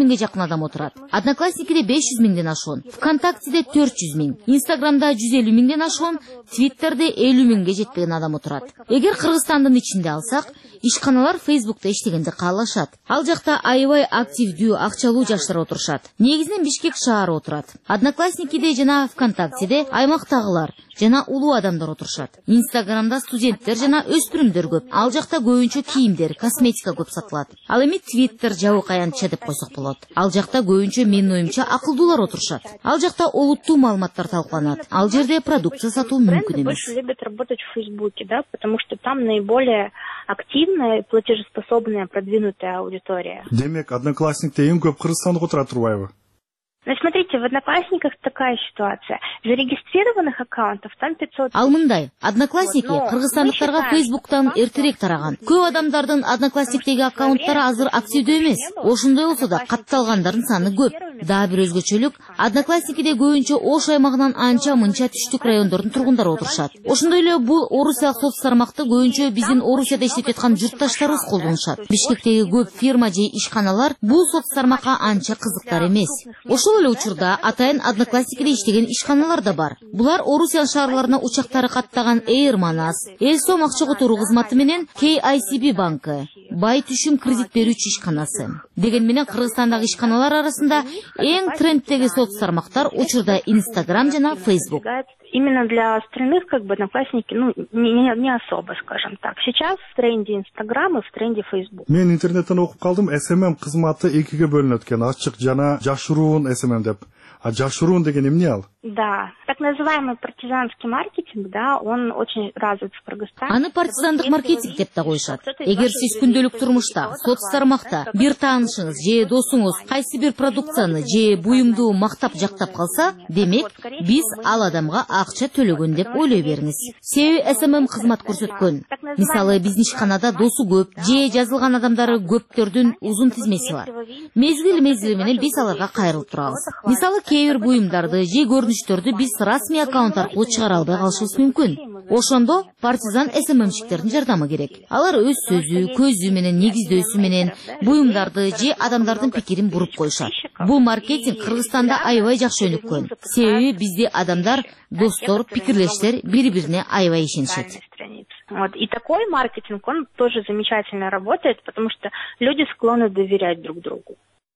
миңге жакын адам отурат. Одноклассникиде беш жүз миңден ашуун, ВКонтактеде төрт жүз миң, Инстаграмда жүз элүү миңден ашуун, Твиттерде элүү миңге жетпеген адам отурат. Эгер Кыргызстандын ичинде алсак, ишканалар Фейсбукта иштегенди каалашат. Ал жакта аябай активдүү, акчалуу жаштар отурушат. Негизинен Бишкек шаары отурат. Одноклассникиде жана ВКонтактеде аймактагылар жана улуу адамдар отурушат. Инстаграмда студенттер жана өспүрүмдөр көп. Ал жакта көбүнчө кийимдер, косметика көп сатылат. Ал эми Твиттер жабык аянтча деп койсок болот. Ал жакта көбүнчө менин оюмча акылдуулар отурушат. Ал жакта олуттуу маалыматтар талкууланат. Ал жерде продукция сатуу мүмкүн эмес. Больше любят работать в Фейсбуке, да, потому что там наиболее активная, платежеспособная, продвинутая аудитория. Демек, Одноклассникте эң көп кыргызстандык отура турбайбы? Ну, смотрите, в Одноклассниках такая ситуация. Зарегистрированных аккаунтов там пятьсот. Ал мындай, Одноклассники кыргызстандыктарга Фейсбуктан эртерээк тараган. Көп адамдардын Одноклассниктеги аккаунттары азыр активдүү эмес. Ошондой болсо да катталгандардын саны көп. Дагы бир өзгөчөлүк, Одноклассникиде көбүнчө Ош аймагынан анча-мынча түштүк райондордун тургундары отурушат. Ошондой эле бул орусиялык соц тармакты көбүнчө биздин Орусияда иштеп жаткан журтташтарыбыз колдонушат. Бишкектеги көп фирма же ишканалар бул соц тармакка анча кызыктар эмес. Ошол эле учурда атайын Одноклассникиде иштеген ишканалар да бар. Булар Орусия шаарларына учактары каттаган Air Manas, Элсом акча которуу кызматы менен кей ай си би банкы, Бай түшүм кредит берүүчү ишканасы. Деген менен Кыргызстандагы ишканалар арасында эң трендтеги соц тармактар учурда Инстаграм жана Фейсбук. Именно для остальных, как бы, Одноклассники, ну, не, не, не особо, скажем так. Сейчас в тренде Инстаграм и в тренде Фейсбук. Мен интернеттен окуп калдым, эс эм эм кызматы экиге бөлүнөт экен, ачык жана жашыруун эс эм эм деп. А жашыруун деген эмне ал? Да, так называемый партизанский маркетинг, да, он очень развит в Кыргызстане. Аны партизандык маркетинг деп да коюшат. Эгер сиз күндөлүк турмушта, соц тармакта бир таанышыңыз же досуңуз кайсы бир продукцияны же буюмду мактап жактап калса, демек биз ал адамга акча төлөгөн деп ойлой бериңиз. Себеби эс эм эм кызмат көрсөткөн. Мисалы, биздин ишканада досу көп же жазылган адамдары көптөрдүн узун тизмеси бар. Мезгил мезгили менен биз аларга кайрылып турабыз. Мисалы, кээ бир буюмдарды же көрүнүштөрдү биз расмий аккаунт аркылуу чыгара албай калышыбыз мүмкүн. Ошондо партизан эс эм эмчиктердин жардамы керек. Алар өз сөзү, көзү менен, негиздөөсү менен буюмдарды же адамдардын пикирин буруп коюшат. Бул маркетинг Кыргызстанда аябай жакшы өнүккөн. Себеби бизде адамдар, достор, пикирлештер бири-бирине аябай ишенишет. Вот. И такой маркетинг, он тоже замечательно работает, потому что люди склонны доверять друг другу.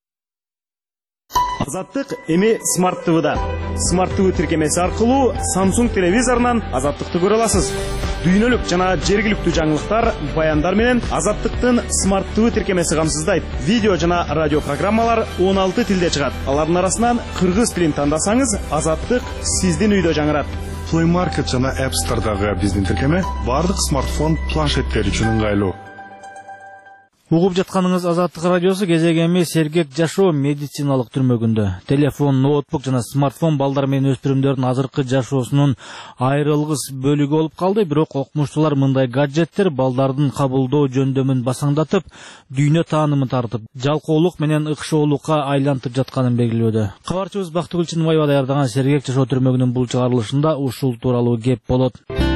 Азаттык эми Смарт ТВда. Смарт ТВ тиркемеси аркылуу Samsung телевизорунан Азаттыкты көрө аласыз. Дүйнөлүк жана жергиликтүү жаңылыктар, баяндар менен Азаттыктын Смарт ТВ тиркемеси камсыздайт. Видео жана радио программалар он алты тилде чыгат. Алардын арасынан кыргыз тилин тандасаңыз, Азаттык сиздин үйдө жаңырат. Play Market жана App Store'дагы биздин тиркеме бардык смартфон планшеттер үчүн ыңгайлуу. Угуп жатканыңыз Азаттык радиосу. Кезеги эми Сергек жашоо медициналык түрмөгүндө. Телефон, ноутбук жана смартфон балдар менен өспүрүмдөрдүн азыркы жашоосунун айрылгыс бөлүгү болуп калды. Бирок окумуштуулар мындай гаджеттер балдардын кабылдоо жөндөмүн басаңдатып, дүйнө таанымын тартып, жалкоолук менен ыкшоолукка айлантып жатканын белгилөөдө. Кабарчыбыз Бактыгүл Чыныбаева даярдаган Сергек жашоо түрмөгүнүн бул чыгарылышында ушул тууралуу кеп болот.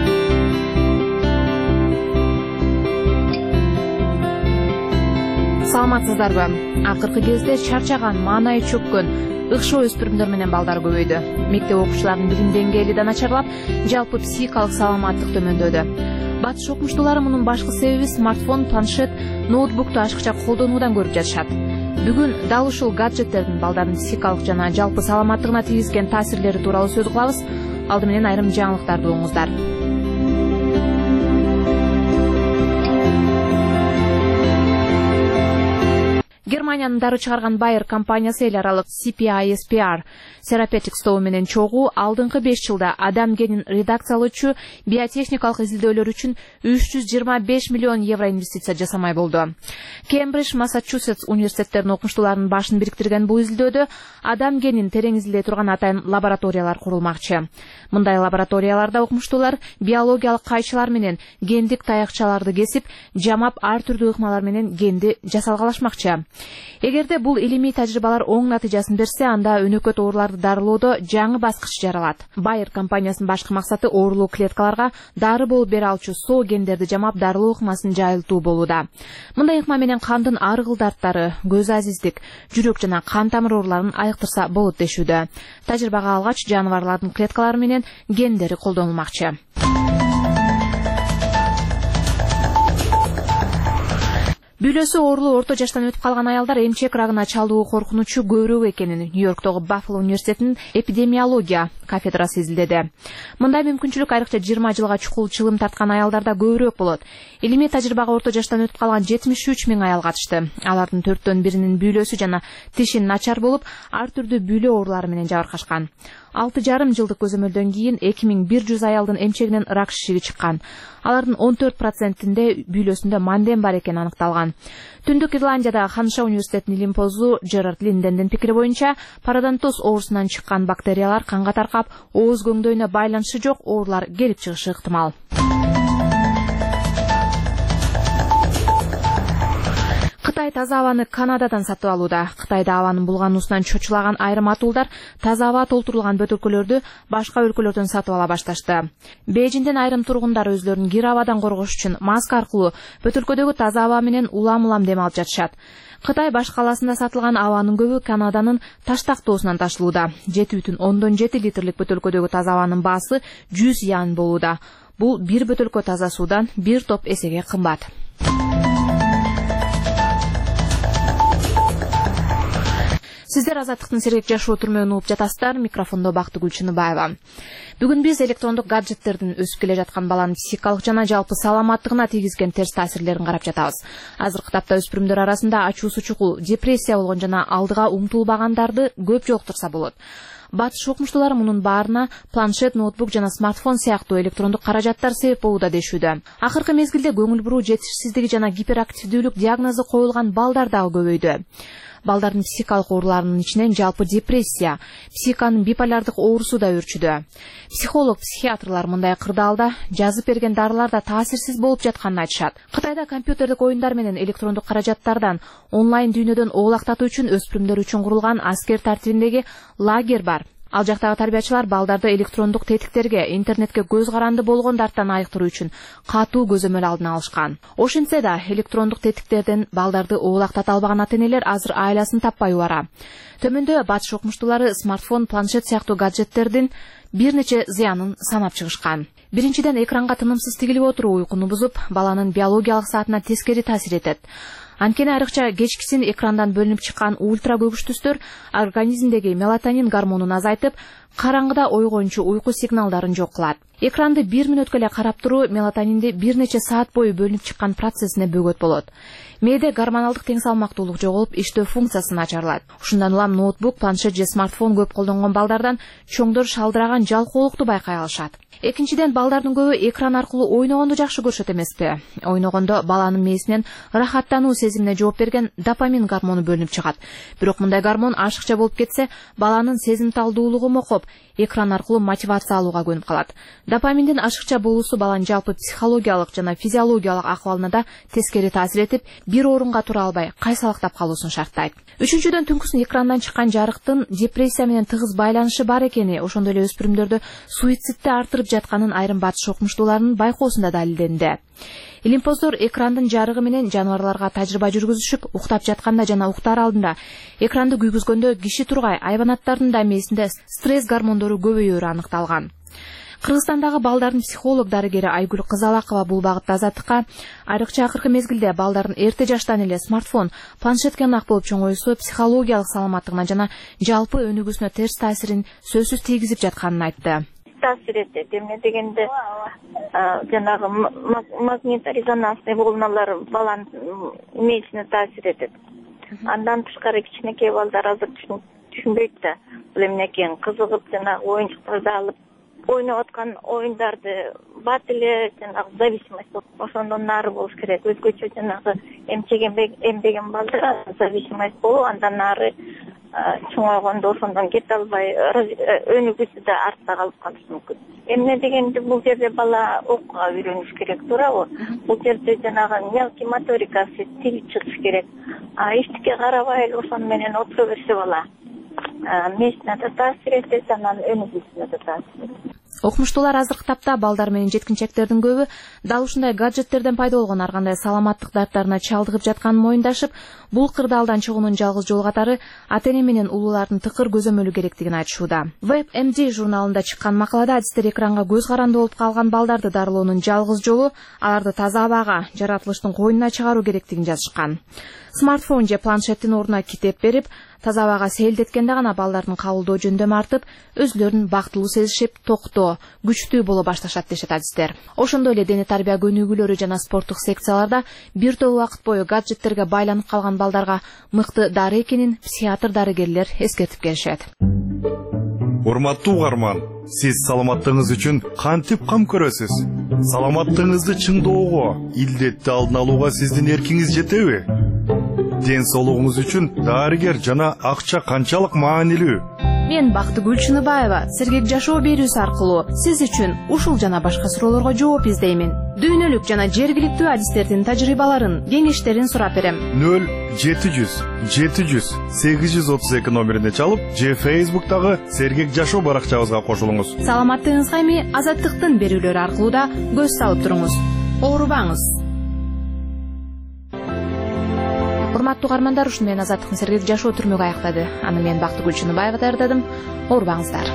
Саламатсыздарбы? Акыркы кезде чарчаган, маанайы чөккөн, ыкшоо өспүрүмдөр менен балдар көбөйдү. Мектеп окуучуларынын билим деңгээли да начарлап, жалпы психикалык саламаттык төмөндөдү. Батыш окумуштуулары мунун башкы себеби смартфон, планшет, ноутбукту ашыкча колдонуудан көрүп жатышат. Бүгүн дал ушул гаджеттердин балдардын психикалык жана жалпы саламаттыгына тийгизген таасирлери тууралуу сөз кылабыз. Алды менен айрым жаңылыктарды угуңуздар. Германиянын дары чыгарган Bayer компаниясы эл аралык си пи ай эс пи ар Therapeutics тобу менен чогуу алдыңкы беш жылда адам генин редакциялоочу биотехникалык изилдөөлөр үчүн үч жүз жыйырма беш миллион евро инвестиция жасамай болду. Кембридж, Массачусетс университеттеринин окумуштууларынын башын бириктирген бул изилдөөдө адам генин терең изилдей турган атайын лабораториялар курулмакчы. Мындай лабораторияларда окумуштуулар биологиялык кайчылар менен гендик таякчаларды кесип, жамап ар түрдүү ыкмалар менен генди жасалгалашмакчы. Эгерде бул илимий тажрыйбалар оң натыйжасын берсе, анда өнөкөт ооруларды дарылоодо жаңы баскыч жаралат. Bayer компаниясынын башкы максаты оорулуу клеткаларга дары болуп бере алчу соо гендерди жамап дарылоо ыкмасын жайылтуу болууда. Мындай ыкма менен кандын ары кылдаттары, көз азиздик, жүрөк жана кан тамыр ооруларын айыктырса болот дешүүдө. Тажрыйбага алгач жаныбарлардын клеткалары менен гендери колдонулмакчы. Бүлөсү оорулуу орто жаштан өтүп калган аялдар эмчек рагына чалдуу коркунучу көбүрөөк экенин Нью-Йорктогу Баффало университетинин эпидемиология кафедрасы изилдеди. Мындай мүмкүнчүлүк айрыкча жыйырма жылга чукул чылым тарткан аялдарда көбүрөөк болот. Илимий тажрыйбага орто жаштан өтүп калган жетимиш үч миң аял катышты. Алардын төрттөн биринин бүлөсү жана тиши начар болуп, ар түрдүү бүлө оорулары менен жабыркашкан. алты жарым жылдык көзөмөлдөн кийин эки миң бир жүз аялдын эмчегинен рак шишиги чыккан. Алардын он төрт процентинде бүлөсүндө манден бар экени аныкталган. Түндүк Ирландиядагы Ханыша университетинин илимпозу Джерард Линдендин пикири боюнча, пародонтоз оорусунан чыккан бактериялар канга таркап, ооз көңдөйүнө байланышы жок оорулар келип чыгышы ыктымал. Кытай таза абаны Канададан сатып алууда. Кытайда абанын булгануусунан чочулаган айрым атуулдар таза аба толтурулган бөтөлкөлөрдү башка өлкөлөрдөн сатып ала башташты. Бейжиңден айрым тургундар өзлөрүн кир абадан коргош үчүн маска аркылуу бөтөлкөдөгү таза аба менен улам-улам дем алып жатышат. Кытай баш каласында сатылган абанын көбү Канаданын Таштактоосунан ташылууда. жети бүтүн ондон жети литрлик бөтөлкөдөгү таза абанын баасы жүз ян болууда. Бул бир бөтөлкө таза суудан бир топ эсеге кымбат. Сиздер Азаттыктын сергек жашоо түрмөгүн угуп жатасыздар. Микрофондо Бактыгүл Чыныбаева. Бүгүн биз электрондук гаджеттердин өсүп келе жаткан баланын психикалык жана жалпы саламаттыгына тийгизген терс таасирлерин карап жатабыз. Азыркы тапта өспүрүмдөр арасында ачуусу чукул, депрессия болгон жана алдыга умтулбагандарды көп жолуктурса болот. Батыш окумуштуулар мунун баарына планшет, ноутбук жана смартфон сыяктуу электрондук каражаттар себеп болууда дешүүдө. Акыркы мезгилде көңүл буруу жетишсиздиги жана гиперактивдүүлүк диагнозу коюлган балдар дагы көбөйдү. Балдардын психикалык ооруларынын ичинен жалпы депрессия, психиканын биполярдык оорусу да өрчүдө. Психолог, психиатрлар мындай кырдаалда жазып берген дарылар да таасирсиз болуп жатканын айтышат. Кытайда компьютердик оюндар менен электрондук каражаттардан онлайн дүйнөдөн оолактатуу үчүн өспүрүмдөр үчүн курулган аскер тартибиндеги лагерь бар. Ал жактагы тарбиячылар балдарды электрондук тетиктерге, интернетке көз каранды болгондардан айыктыруу үчүн катуу көзөмөл алдын алышкан. Ошентсе да электрондук тетиктерден балдарды оолактата албаган ата-энелер азыр айласын таппай убара. Төмөндө батыш окумуштуулары смартфон, планшет сыяктуу гаджеттердин бир нече зыянын санап чыгышкан. Биринчиден, экранга тынымсыз тигилип отуруу уйкуну бузуп, баланын биологиялык саатына тескери таасир этет. Анткени айрыкча кечкисин экрандан бөлүнүп чыккан ультра көгүш түстөр организмдеги мелатонин гормонун азайтып, караңгыда ойгончу уйку сигналдарын жок кылат. Экранды бир мүнөткө эле карап туруу мелатонинди бир нече саат бою бөлүнүп чыккан процессине бөгөт болот. Мээде гормоналдык тең салмактуулук жоголуп, иштөө функциясы начарлайт. Ушундан улам ноутбук, планшет же смартфон көп колдонгон балдардан чоңдор шалдыраган жалкоолукту байкай алышат. Экинчиден, балдардын көбү экран аркылуу ойногонду жакшы көрүшөт эмеспи? Ойногондо баланын мээсинен рахаттануу сезимине жооп берген допамин гормону бөлүнүп чыгат. Бирок мындай гормон ашыкча болуп кетсе, баланын сезимталдуулугу мокоп, экран аркылуу мотивация алууга көнүп калат. Допаминдин ашыкча болуусу баланын жалпы психологиялык жана физиологиялык акыбалына да тескери таасир этип, бир орунга тура албай, кайсалактап калуусун шарттайт. Үчүнчүдөн, түнкүсүн экрандан чыккан жарыктын депрессия менен тыгыз байланышы бар экени, ошондой эле өспүрүмдөрдө суицидди артырып жатканын айрым батыш окумуштууларынын байкоосунда далилденди. Илимпоздор экрандын жарыгы менен жаныбарларга тажрыйба жүргүзүшүп, уктап жатканда жана уктаар алдында экранды күйгүзгөндө киши тургай айбанаттардын да мээсинде стресс гормондору көбөйөөрү аныкталган. Кыргызстандагы балдардын психолог дарыгери Айгүл Кызалакова бул багытта Азаттыкка айрыкча акыркы мезгилде балдардын эрте жаштан эле смартфон, планшетке ынак болуп чоңоюусу психологиялык саламаттыгына жана жалпы өнүгүүсүнө терс таасирин сөзсүз тийгизип жатканын айтты. Таасир этет. Эмне дегенде жанагы магнитно-резонансный волналар баланын мээсине таасир этет. Андан тышкары кичинекей балдар азыр түшүнбөйт да. Бул эмне экенин кызыгып жанагы оюнчуктарды алып ойноп аткан оюндарды бат эле жанагы зависимость болуп, ошондон нары болуш керек. Өзгөчө жанагы эмчеген эмбеген балдар зависимость болуп, андан нары чоңойгондо ошондон кете албай өнүгүүсү да артта калып калышы мүмкүн. Эмне дегенде бул жерде бала окууга үйрөнүш керек, туурабы? Бул жерде жанагы мелкий моторикасы тили чыгыш керек. А эчтеке карабай эле ошону менен отура берсе бала мээсине да таасир этет, анан өнүгүүсүнө да таасир этет. Окумуштуулар азыркы тапта балдар менен жеткинчектердин көбү дал ушундай гаджеттерден пайда болгон ар кандай саламаттык дарттарына чалдыгып жатканын моюндашып, бул кырдаалдан чыгуунун жалгыз жолу катары ата-эне менен улуулардын тыкыр көзөмөлү керектигин айтышууда. Web эм ди журналында чыккан макалада адистер экранга көз каранды болуп калган балдарды дарылоонун жалгыз жолу аларды таза абага, жаратылыштын койнуна чыгаруу керектигин жазышкан. Смартфон же планшеттин ордуна китеп берип, таза абага сейилдеткенде гана балдардын кабылдоо жөндөмү артып, өзүлөрүн бактылуу сезишип, токтоо, күчтүү боло башташат дешет адистер. Ошондой эле дене тарбия көнүгүүлөрү жана спорттук секцияларда бир топ убакыт бою гаджеттерге байланып калган балдарга мыкты дары экенин психиатр дарыгерлер эскертип келишет. Урматтуу угарман, сиз саламаттыгыңыз үчүн кантип кам көрөсүз? Саламаттыгыңызды чыңдоого, илдетти алдын алууга сиздин эркиңиз жетеби? Ден соолугуңуз үчүн дарыгер жана акча канчалык маанилүү? Мен Бактыгүл Чыныбаева сергек жашоо берүүсү аркылуу сиз үчүн ушул жана башка суроолорго жооп издеймин. Дүйнөлүк жана жергиликтүү адистердин тажрыйбаларын, кеңештерин сурап берем. нөл жети жүз жети жүз сегиз жүз отуз эки номерине чалып, же Facebook'тагы сергек жашоо баракчабызга кошулуңуз. Саламаттыгыңызга эми Азаттыктын берүүлөрү аркылуу да көз салып туруңуз. Оорубаңыз. Урматтуу угармандар, ушуну менен Азаттыктын сергек жашоо түрмөгү аяктады. Аны мен Бактыгүл Чыныбаева даярдадым. Оорубаңыздар.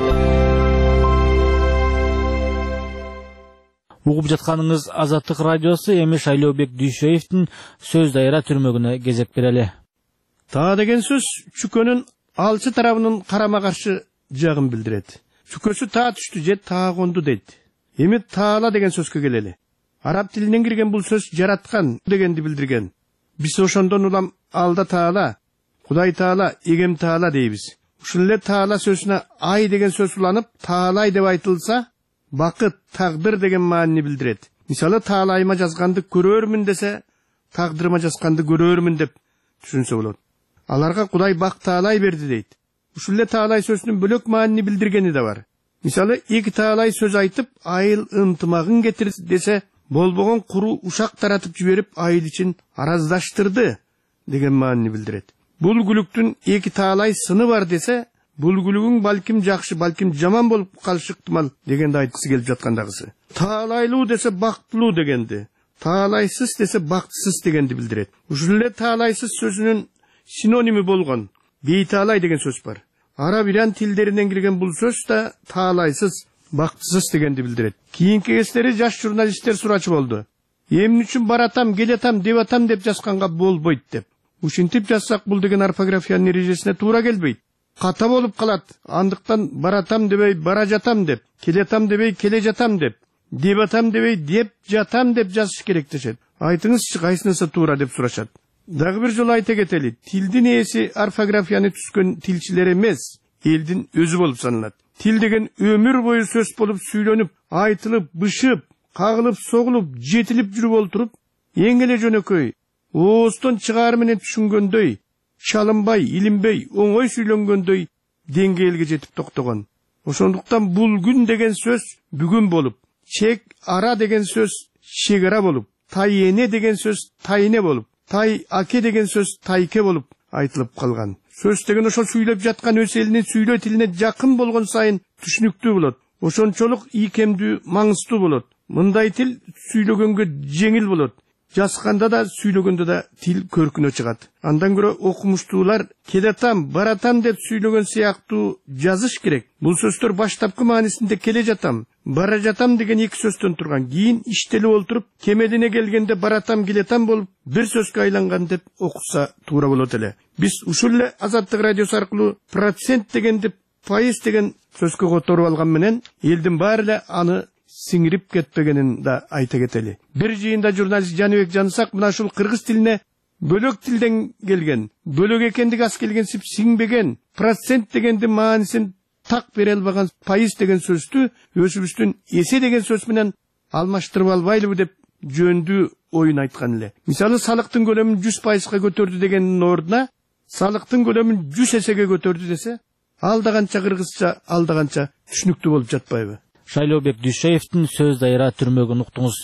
Угуп жатканыңыз Азаттык радиосу. Эми Шайлообек Дүйшөевдин сөз дайыра түрмөгүнө кезек берели. Таа деген сөз чүкөнүн алчы тарабынын карама каршы жагын билдирет. Чүкөсү таа түштү же таа конду дейт. Эми таала деген сөзгө келели. Араб тилинен кирген бул сөз жараткан дегенди билдирген. Биз ошондон улам алда таала, Кудай таала, эгем таала дейбиз. Ушул эле таала сөзүнө ай деген сөз уланып, таалай деп айтылса, бакыт, тагдыр деген маанини билдирет. Мисалы, таалайыма жазганды көрөрмүн десе, тагдырыма жазганды көрөрмүн деп түшүнсө болот. Аларга Кудай бак таалай берди дейт. Ушул эле таалай сөзүнүн бөлөк маанини билдиргени да бар. Мисалы, эки таалай сөз айтып, айыл ынтымагын кетир десе, болбогон куру ушак таратып жиберип, айыл ичин араздаштырды деген маанини билдирет. Бул күлүктүн эки таалай сыны бар десе, бул күлүгүң балким жакшы, балким жаман болуп калышы ыктымал дегенди айткысы келип жаткандагысы. Таалайлуу десе бактылуу дегенди, таалайсыз десе бактысыз дегенди билдирет. Ушул эле таалайсыз сөзүнүн синоними болгон бейтаалай деген сөз бар. Араб иран тилдеринен кирген бул сөз да таалайсыз, бактысыз дегенди билдирет. Кийинки кездери жаш журналисттер сурачу болду. Эмне үчүн баратам, келетам, деп атам деп жазганга болбойт деп. Ушинтип жазсак бул деген орфографиянын эрежесине туура келбейт. Ката болуп калат. Андыктан баратам дебей бара жатам деп, келетам дебей келе жатам деп, деп атам дебей деп жатам деп жазыш керек дешет. Айтыңызчы, кайсынысы туура деп сурашат. Дагы бир жолу айта кетели, тилдин ээси орфографияны түзгөн тилчилер эмес, элдин өзү болуп саналат. Тил деген өмүр бою сөз болуп сүйлөнүп, айтылып, бышып, кагылып, согулуп, жетилип жүрүп олтуруп, эң эле жөнөкөй, оостон чыгаар менен түшүнгөндөй, чалынбай, илинбей, оңой сүйлөнгөндөй деңгээлге жетип токтогон. Ошондуктан бул күн деген сөз бүгүн болуп, чек ара деген сөз чек ара болуп, тай эне деген сөз тайне болуп, тай аке деген сөз тайке болуп айтылып калган. Сөз деген ошол сүйлөп жаткан өз элинин сүйлөө тилине жакын болгон сайын түшүнүктүү болот. Ошончолук ийкемдүү, маңыздуу болот. Мындай тил сүйлөгөнгө жеңил болот. Жазганда да, сүйлөгөндө да тил көркүнө чыгат. Андан көрө окумуштуулар келетам, баратам деп сүйлөгөн сыяктуу жазыш керек. Бул сөздөр баштапкы маанисинде келе жатам, бара жатам деген эки сөздөн турган. Кийин иштелип олтуруп, кемелине келгенде баратам, келетам болуп, бир сөзгө айланган деп окуса туура болот эле. Биз ушул эле Азаттык радиосу аркылуу процент дегенди пайыз деген сөзгө которуп алган менен, элдин баары эле аны сиңирип кетпегенин да айта кетели. Бир жыйында журналист Жаныбек Жанысак мына ушул кыргыз тилине бөлөк тилден келген, бөлөк экендиги аз келгенсип сиңбеген, процент дегенди маанисин так бере албаган пайыз деген сөздү өзүбүздүн эсе деген сөз менен алмаштырып албайлыбы деп жөндүү оюн айткан эле. Мисалы, салыктын көлөмүн жүз пайызга көтөрдү дегендин ордуна салыктын көлөмүн жүз эсеге көтөрдү десе, алдаганча кыргызча, алдаганча түшүнүктүү болуп жатпайбы? Шайлообек Дүйшеевдин сөз дайра түрмөгүн уктуңуз.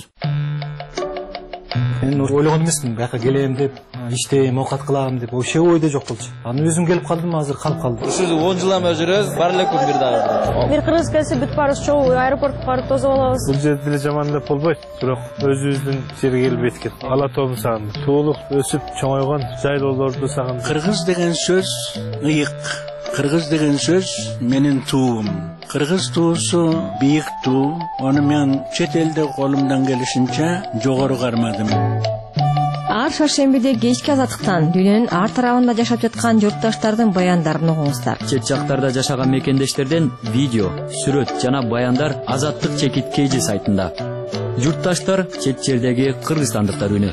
Мен ойлогон эмесмин, бияка келем деп, иштейм, оокат кылам деп, вообще ойдо жок болчу. Аны өзүм келип калдым, азыр калып калдым. Ушул он жылдан бери жүрөбүз, бар эле күн бир дагы. Бир кыргыз келсе бүт барыбыз чогуу аэропортко барып тосуп алабыз. Бул жерде деле жаман деп болбойт, бирок өзүбүздүн жерге келип эткек. Ала тообун сагындык. Туулук өсүп чоңойгон жайлоолорду сагындык. Кыргыз деген сөз ыйык. Кыргыз деген сөз менин туум. Кыргыз туусу бийик туу. Аны мен чет элде колумдан келишинче жогору кармадым. Ар шаршембиде кечки азаттыктан дүйнөнүн ар тарабында жашап жаткан журтташтардын баяндарын угуңуздар. Чет жактарда жашаган мекендештерден видео, сүрөт жана баяндар Азаттык чекит кейжи сайтында. Журтташтар чет жердеги кыргызстандыктар үнү.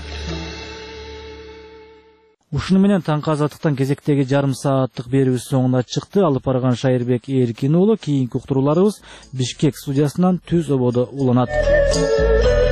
Ушуну менен таңкы азаттыктан кезектеги жарым сааттык берүүбүз соңуна чыкты. Алып барган Шайырбек Эркин уулу. Кийинки уктурууларыбыз Бишкек студиясынан түз ободо уланат.